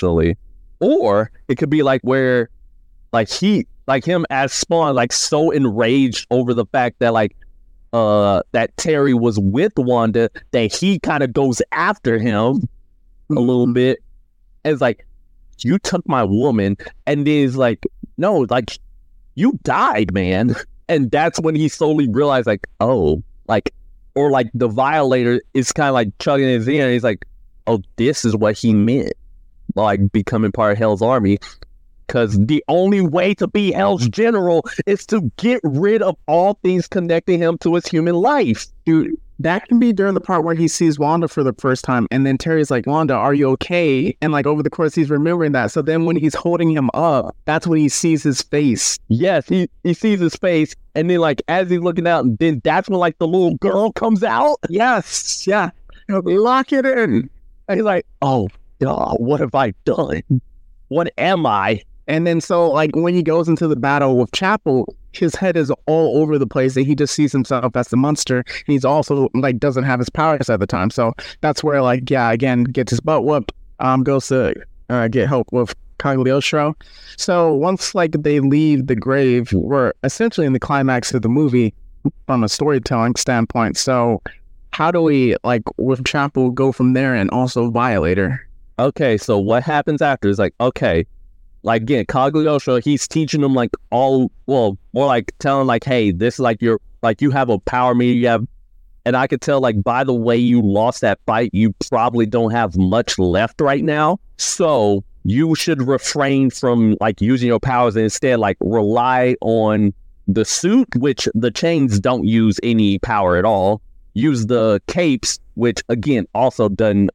Or it could be like where like him as Spawn, like so enraged over the fact that like that Terry was with Wanda that he kind of goes after him a little bit. And it's like, you took my woman, and then he's like, no, like you died, man. And that's when he slowly realized like, oh, like, or like the Violator is kind of like chugging his ear, and he's like, oh, this is what he meant, like becoming part of Hell's Army. Because the only way to be Hell's General is to get rid of all things connecting him to his human life. Dude, that can be during the part where he sees Wanda for the first time, and then Terry's like, Wanda, are you okay? And like over the course, he's remembering that. So then when he's holding him up, that's when he sees his face. Yes, he sees his face, and then like as he's looking out, then that's when like the little girl comes out. Yes, yeah. Lock it in. And he's like, oh, what have I done? What am I? And then so like when he goes into the battle with Chapel, his head is all over the place, and he just sees himself as the monster. And he's also like doesn't have his powers at the time. So that's where like, yeah, again, gets his butt whooped, goes to get help with Cagliostro. So once like they leave the grave, we're essentially in the climax of the movie from a storytelling standpoint. So how do we like with Chapel go from there, and also Violator? Okay, so what happens after is like, okay, like again, Cagliostro, he's teaching them like more like telling like, hey, this is like your, like you have a power meter, you have, and I could tell like by the way you lost that fight, you probably don't have much left right now. So you should refrain from like using your powers and instead like rely on the suit, which the chains don't use any power at all. Use the capes, which again also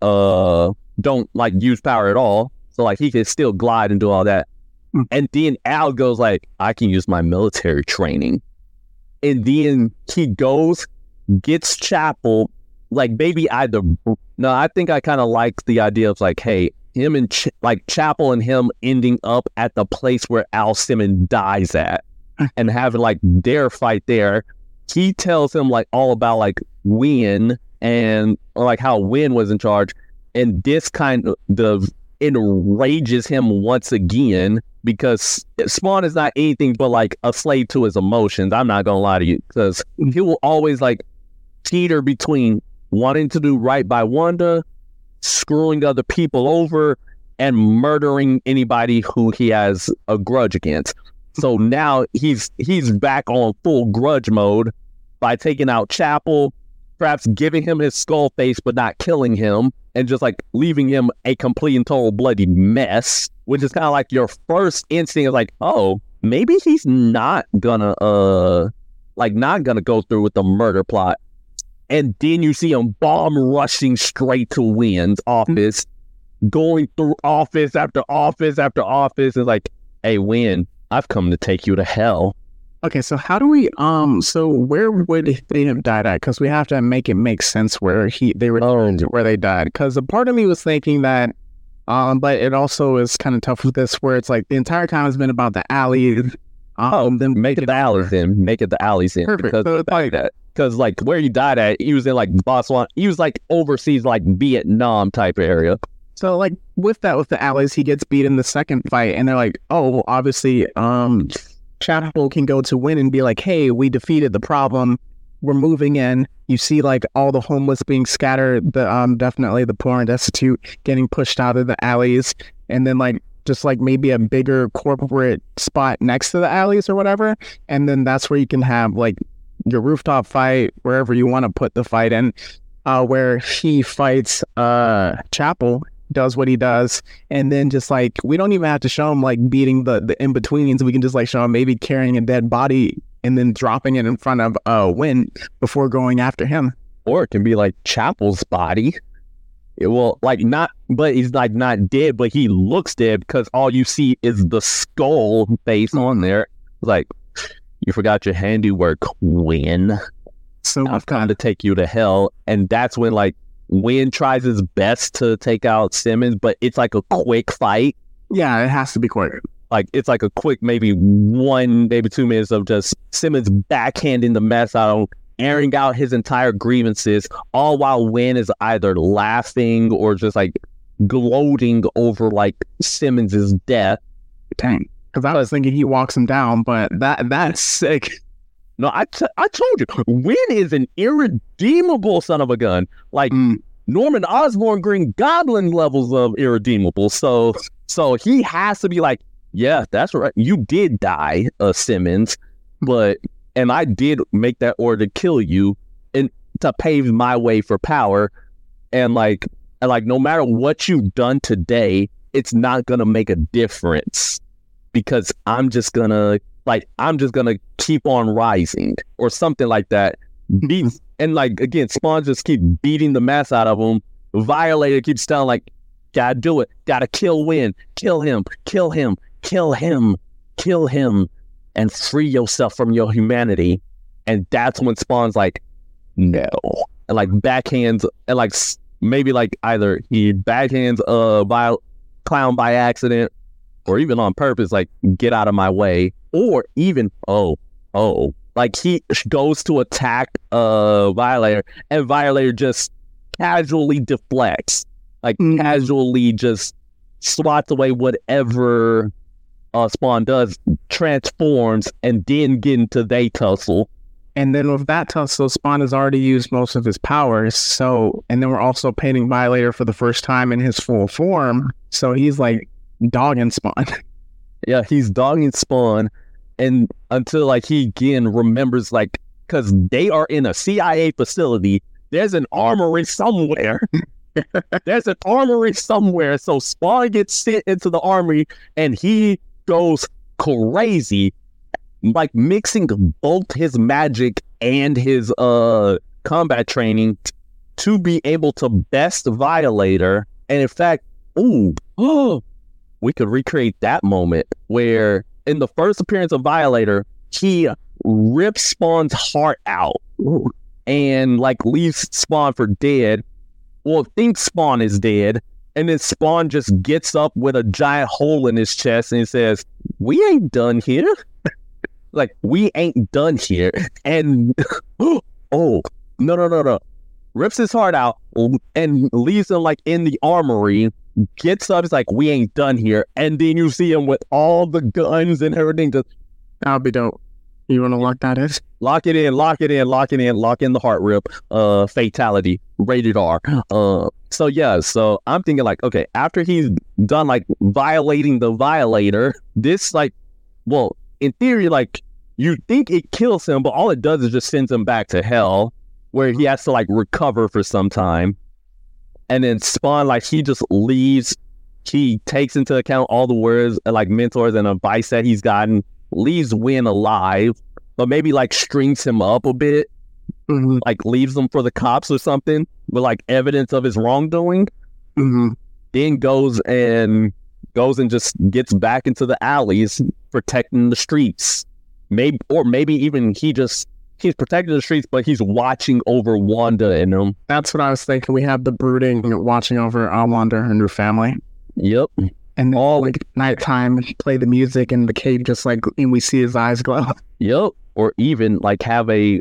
don't like use power at all. So like he can still glide and do all that. And then Al goes like, I can use my military training. And then he goes, gets Chapel, like maybe I think I kind of like the idea of like, hey, him and like Chapel and him ending up at the place where Al Simmons dies at and having like their fight there. He tells him like all about like Wynn and or like how Wynn was in charge. And this kind of enrages him once again because Spawn is not anything but like a slave to his emotions. I'm not gonna lie to you, because he will always like teeter between wanting to do right by Wanda, screwing other people over, and murdering anybody who he has a grudge against. So now he's back on full grudge mode by taking out Chapel, perhaps giving him his skull face but not killing him, and just like leaving him a complete and total bloody mess, which is kind of like your first instinct is like, oh, maybe he's not gonna go through with the murder plot. And then you see him bomb rushing straight to Wynn's office, going through office after office after office. It's like, hey, Wynn, I've come to take you to hell. Okay, so how do we so where would they have died at? Because we have to make it make sense where they returned to where they died. Because a part of me was thinking that but it also is kind of tough with this where it's like the entire time has been about the alley. Then make it the alleys then. Make it the alleys then. Perfect. Because so it's like that. Because like where he died at, he was in like Botswana. He was like overseas, like Vietnam type of area. So like with the alleys, he gets beat in the second fight, and they're like, oh, well, obviously, Chapel can go to Wynn and be like, hey, we defeated the problem. We're moving in. You see like all the homeless being scattered, definitely the poor and destitute getting pushed out of the alleys, and then like just like maybe a bigger corporate spot next to the alleys or whatever. And then that's where you can have like your rooftop fight, wherever you want to put the fight in, where he fights Chapel, does what he does, and then just like we don't even have to show him like beating the in-betweens. We can just like show him maybe carrying a dead body and then dropping it in front of Wynn before going after him. Or it can be like Chapel's body. It will like not, but he's like not dead, but he looks dead because all you see is the skull face on there. Like, you forgot your handiwork, Wynn. So I've come to take you to hell. And that's when like Wynn tries his best to take out Simmons, but it's like a quick fight. Yeah, it has to be quick. Like it's like a quick maybe 1, maybe 2 minutes of just Simmons backhanding the mess out of him, airing out his entire grievances, all while Wynn is either laughing or just like gloating over like Simmons's death. Dang. Because I was thinking he walks him down, but that's sick. No, I told you, Wynn is an irredeemable son of a gun. Like Norman Osborn Green Goblin levels of irredeemable. So he has to be like, yeah, that's right. You did die, Simmons, and I did make that order to kill you and to pave my way for power. And like no matter what you've done today, it's not gonna make a difference because I'm just gonna keep on rising or something like that. And like again, Spawn just keep beating the mess out of him. Violator keeps telling like, gotta do it, gotta kill Wynn, kill him, and free yourself from your humanity. And that's when Spawn's like, no, and like backhands, and like maybe like either he backhands Clown by accident or even on purpose, like get out of my way, or even like he goes to attack Violator and Violator just casually deflects, like casually just swats away whatever Spawn does, transforms, and then get into they tussle. And then with that tussle, Spawn has already used most of his powers. So, and then we're also painting Violator for the first time in his full form. So he's like dogging Spawn. Yeah, he's dogging Spawn, and until like he again remembers, like, because they are in a CIA facility. There's an armory somewhere. So Spawn gets sent into the armory, and he goes crazy, like mixing both his magic and his combat training to be able to best Violator. And in fact, we could recreate that moment where in the first appearance of Violator, he rips Spawn's heart out and like leaves Spawn for dead. Well, thinks Spawn is dead. And then Spawn just gets up with a giant hole in his chest and he says, we ain't done here. Like, we ain't done here. And, no. Rips his heart out and leaves him, like, in the armory. Gets up, he's like, we ain't done here. And then you see him with all the guns and everything. Just, that'll be dope. You want to lock that in? Lock in the heart rip. Fatality. Rated R. So I'm thinking, like, okay, after he's done, like, violating the Violator, this, like, well, in theory, like, you think it kills him, but all it does is just sends him back to hell, where he has to, like, recover for some time. And then Spawn, like, he just leaves. He takes into account all the words, like, mentors and advice that he's gotten, leaves Wynn alive, but maybe, like, strings him up a bit, like, leaves him for the cops or something, with, like, evidence of his wrongdoing. Then goes and just gets back into the alleys, protecting the streets. Maybe even he's protecting the streets, but he's watching over Wanda and them. That's what I was thinking. We have the brooding watching over Wanda and her family. Yep. And all like nighttime, play the music in the cave, just like, and we see his eyes glow. Yep. Or even like have a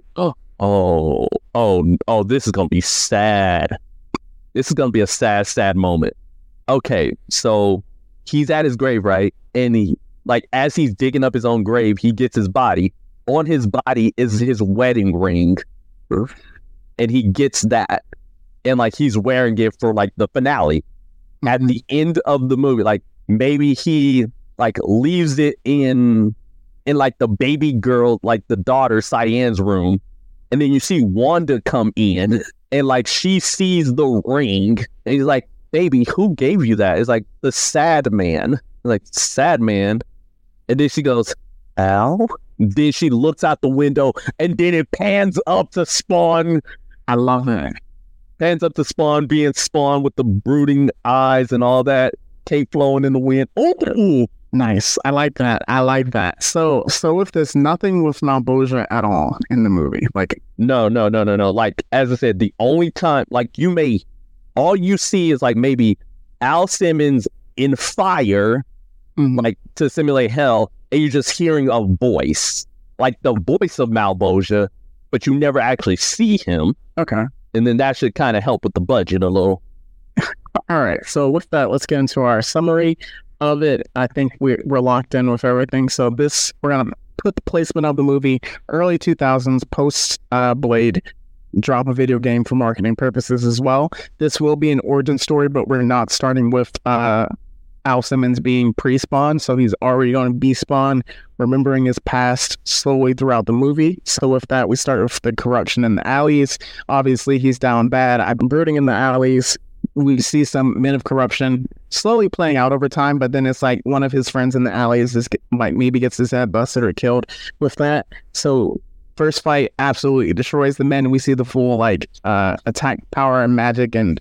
this is gonna be sad. This is gonna be a sad moment. Okay, so he's at his grave, right? And he, like, as he's digging up his own grave, he gets his body. On his body is his wedding ring. And he gets that. And, like, he's wearing it for, like, the finale. At the end of the movie, like, maybe he, like, leaves it in like, the baby girl, like, the daughter, Cyan's room. And then you see Wanda come in. And, like, she sees the ring. And he's like, baby, who gave you that? It's like, the sad man. Like, sad man. And then she goes, Al? Then she looks out the window, and then it pans up to Spawn. I love it. Pans up to Spawn, being Spawn with the brooding eyes and all that, cape flowing in the wind. Oh, nice. I like that. So if there's nothing with Malebolgia at all in the movie, like, no. Like, as I said, the only time, like, all you see is, like, maybe Al Simmons in fire, like, to simulate hell, and you're just hearing a voice, like the voice of Malebolgia, but you never actually see him. Okay. And then that should kind of help with the budget a little. All right. So with that, let's get into our summary of it. I think we're locked in with everything. So we're going to put the placement of the movie early 2000s, post Blade, drop a video game for marketing purposes as well. This will be an origin story, but we're not starting with Al Simmons being pre-Spawn, so he's already going to be Spawn, remembering his past slowly throughout the movie. So with that, we start with the corruption in the alleys. Obviously, he's down bad. I've been brooding in the alleys. We see some men of corruption slowly playing out over time, but then it's like one of his friends in the alleys maybe gets his head busted or killed with that. So first fight absolutely destroys the men. We see the full attack power and magic and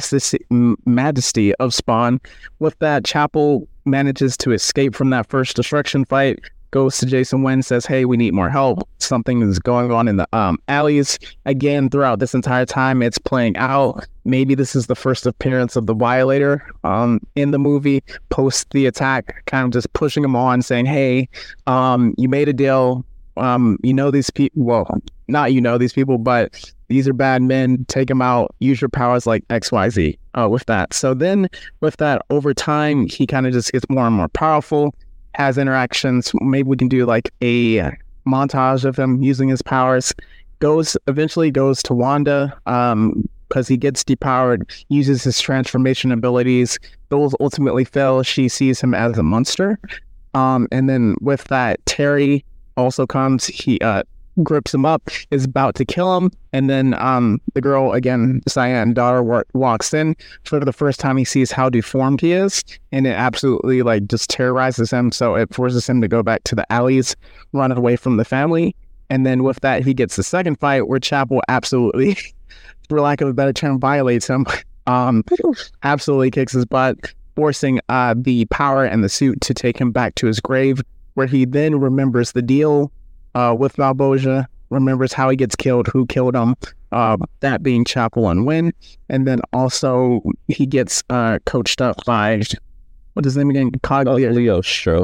majesty of Spawn. With that, Chapel manages to escape from that first destruction fight, goes to Jason Wynn, says, hey, we need more help. Something is going on in the alleys. Again, throughout this entire time, it's playing out. Maybe this is the first appearance of the Violator in the movie, post the attack, kind of just pushing him on, saying, hey, you made a deal. These people, well, not these people, but these are bad men. Take them out. Use your powers like XYZ with that. So then with that, over time, he kind of just gets more and more powerful, has interactions. Maybe we can do like a montage of him using his powers. Eventually goes to Wanda because he gets depowered, uses his transformation abilities. Those ultimately fail. She sees him as a monster. And then with that, Terry also comes. He grips him up, is about to kill him, and then the girl, again, Cyan, daughter, walks in. For the first time, he sees how deformed he is, and it absolutely just terrorizes him. So it forces him to go back to the alleys, run away from the family. And then with that, he gets the second fight where Chapel absolutely, for lack of a better term, violates him. Absolutely kicks his butt, forcing the power and the suit to take him back to his grave, where he then remembers the deal with Malebolgia, remembers how he gets killed, who killed him, that being Chapel and Wynn. And then also he gets coached up by, what is his name again? Cagliostro.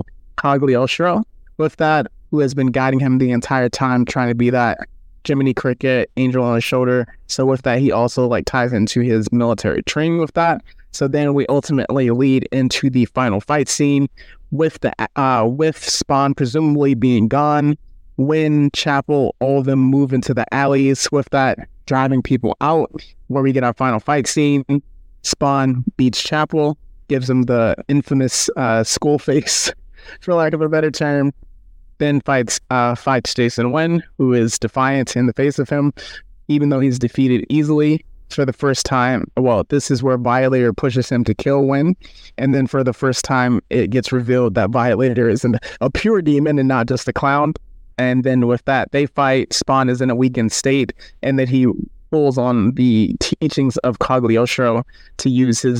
With that, who has been guiding him the entire time, trying to be that Jiminy Cricket, angel on his shoulder. So with that, he also ties into his military training with that. So then we ultimately lead into the final fight scene with Spawn presumably being gone. When Chapel, all of them move into the alleys, with that driving people out, where we get our final fight scene. Spawn beats Chapel, gives him the infamous skull face, for lack of a better term. Then fights Jason Wynn, who is defiant in the face of him, even though he's defeated easily. For the first time, this is where Violator pushes him to kill Wynn, and then for the first time, it gets revealed that Violator is a pure demon and not just a clown. And then with that, they fight. Spawn is in a weakened state, and that he pulls on the teachings of Cagliostro to use his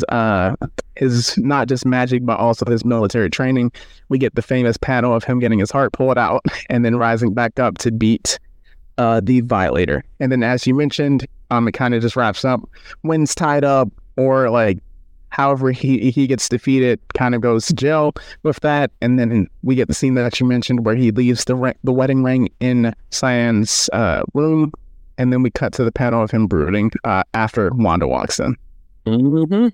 not just magic, but also his military training. We get the famous panel of him getting his heart pulled out and then rising back up to beat the Violator. And then, as you mentioned, it kind of just wraps up. Wynn's tied up, or however he gets defeated, kind of goes to jail with that. And then we get the scene that you mentioned where he leaves the wedding ring in Cyan's room. And then we cut to the panel of him brooding after Wanda walks in. Mm-hmm.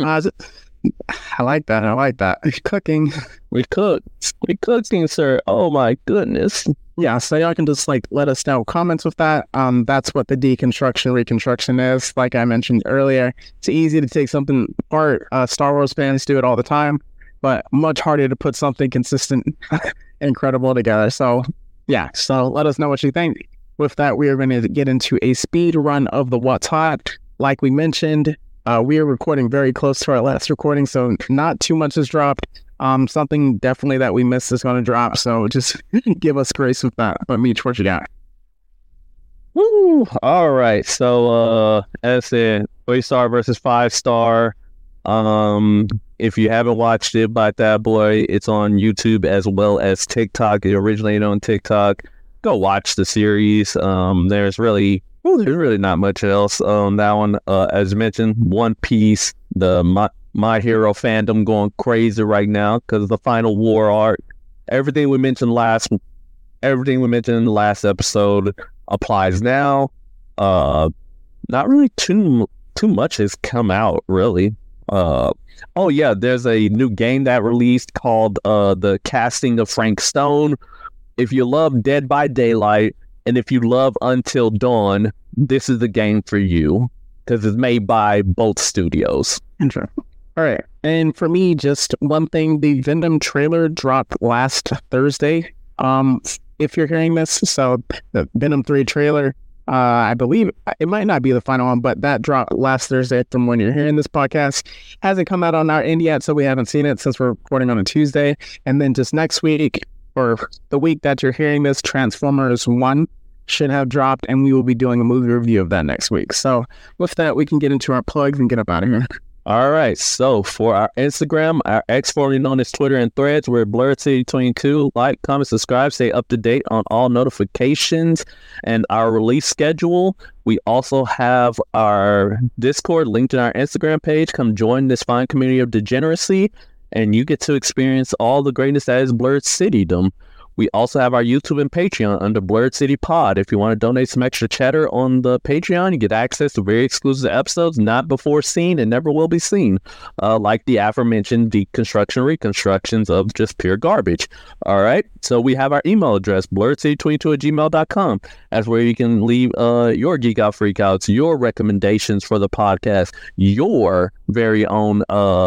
I like that. Cooking. We cooking, sir. Oh my goodness. Yeah, so y'all can just let us know comments with that. That's what the deconstruction reconstruction is. Like I mentioned earlier, it's easy to take something apart. Star Wars fans do it all the time, but much harder to put something consistent and credible together. So yeah, so let us know what you think. With that, we are going to get into a speed run of the What's Hot. Like we mentioned, we are recording very close to our last recording, so not too much has dropped. Something definitely that we missed is going to drop, so just give us grace with that. But Meech, what you got? Woo! All right, so as I said, 3-star versus 5-star. If you haven't watched it, Bite That Boy, it's on YouTube as well as TikTok. It originated on TikTok. Go watch the series. There's really not much else on that one. As mentioned, One Piece, the My Hero fandom going crazy right now because of the final war arc. Everything we mentioned in the last episode applies now. Not really too much has come out, really. Oh yeah, there's a new game that released called The Casting of Frank Stone. If you love Dead by Daylight and if you love Until Dawn, this is the game for you because it's made by both studios. Interesting. All right. And for me, just one thing, the Venom trailer dropped last Thursday. If you're hearing this, so the Venom 3 trailer, I believe it might not be the final one, but that dropped last Thursday from when you're hearing this podcast. Hasn't come out on our end yet, so we haven't seen it since we're recording on a Tuesday. And then just next week, or the week that you're hearing this, Transformers 1 should have dropped, and we will be doing a movie review of that next week. So with that, we can get into our plugs and get up out of here. All right, so for our Instagram, our X formerly known as Twitter and Threads, we're Blurred City 22. Like, comment, subscribe, stay up to date on all notifications and our release schedule. We also have our Discord linked in our Instagram page. Come join this fine community of degeneracy, and you get to experience all the greatness that is Blurred Citydom. We also have our YouTube and Patreon under Blurred City Pod. If you want to donate some extra cheddar on the Patreon, you get access to very exclusive episodes not before seen and never will be seen, like the aforementioned deconstruction reconstructions of just pure garbage. All right, so we have our email address, blurredcity22@gmail.com. That's where you can leave your Geek Out Freakouts, your recommendations for the podcast, your very own,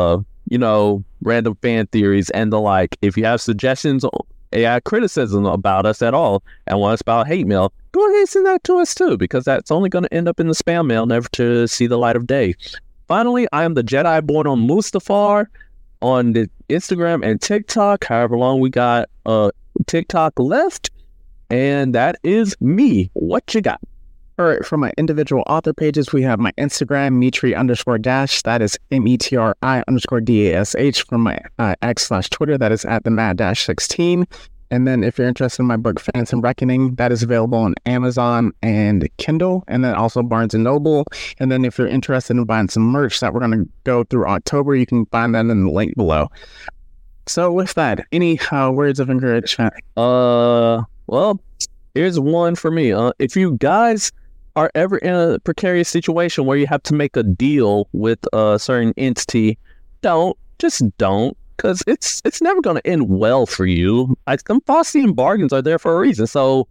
random fan theories and the like. If you have suggestions, AI criticism about us at all, and want us about hate mail, go ahead and send that to us too, because that's only going to end up in the spam mail, never to see the light of day. Finally, I am the Jedi born on Mustafar on the Instagram and TikTok, however long we got TikTok left, and that is me. What you got? All right, for my individual author pages, we have my Instagram, Metri_Dash, that is METRI_DASH. For my X/Twitter, that is at the Mad-16. And then if you're interested in my book, Phantom Reckoning, that is available on Amazon and Kindle, and then also Barnes & Noble. And then if you're interested in buying some merch that we're going to go through October, you can find that in the link below. So with that, any words of encouragement? Well, here's one for me. If you guys are ever in a precarious situation where you have to make a deal with a certain entity, don't, because it's never going to end well for you. Them Faustian bargains are there for a reason. So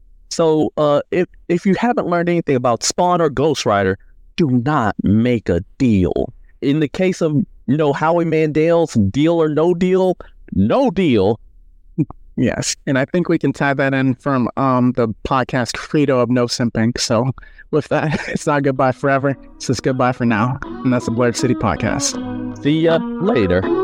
if you haven't learned anything about Spawn or Ghost Rider, do not make a deal. In the case of Howie Mandel's Deal or No Deal, no deal. Yes, and I think we can tie that in from the podcast credo of no simping. So with that, it's not goodbye forever. It's just goodbye for now. And that's the Blurred City Podcast. See ya later.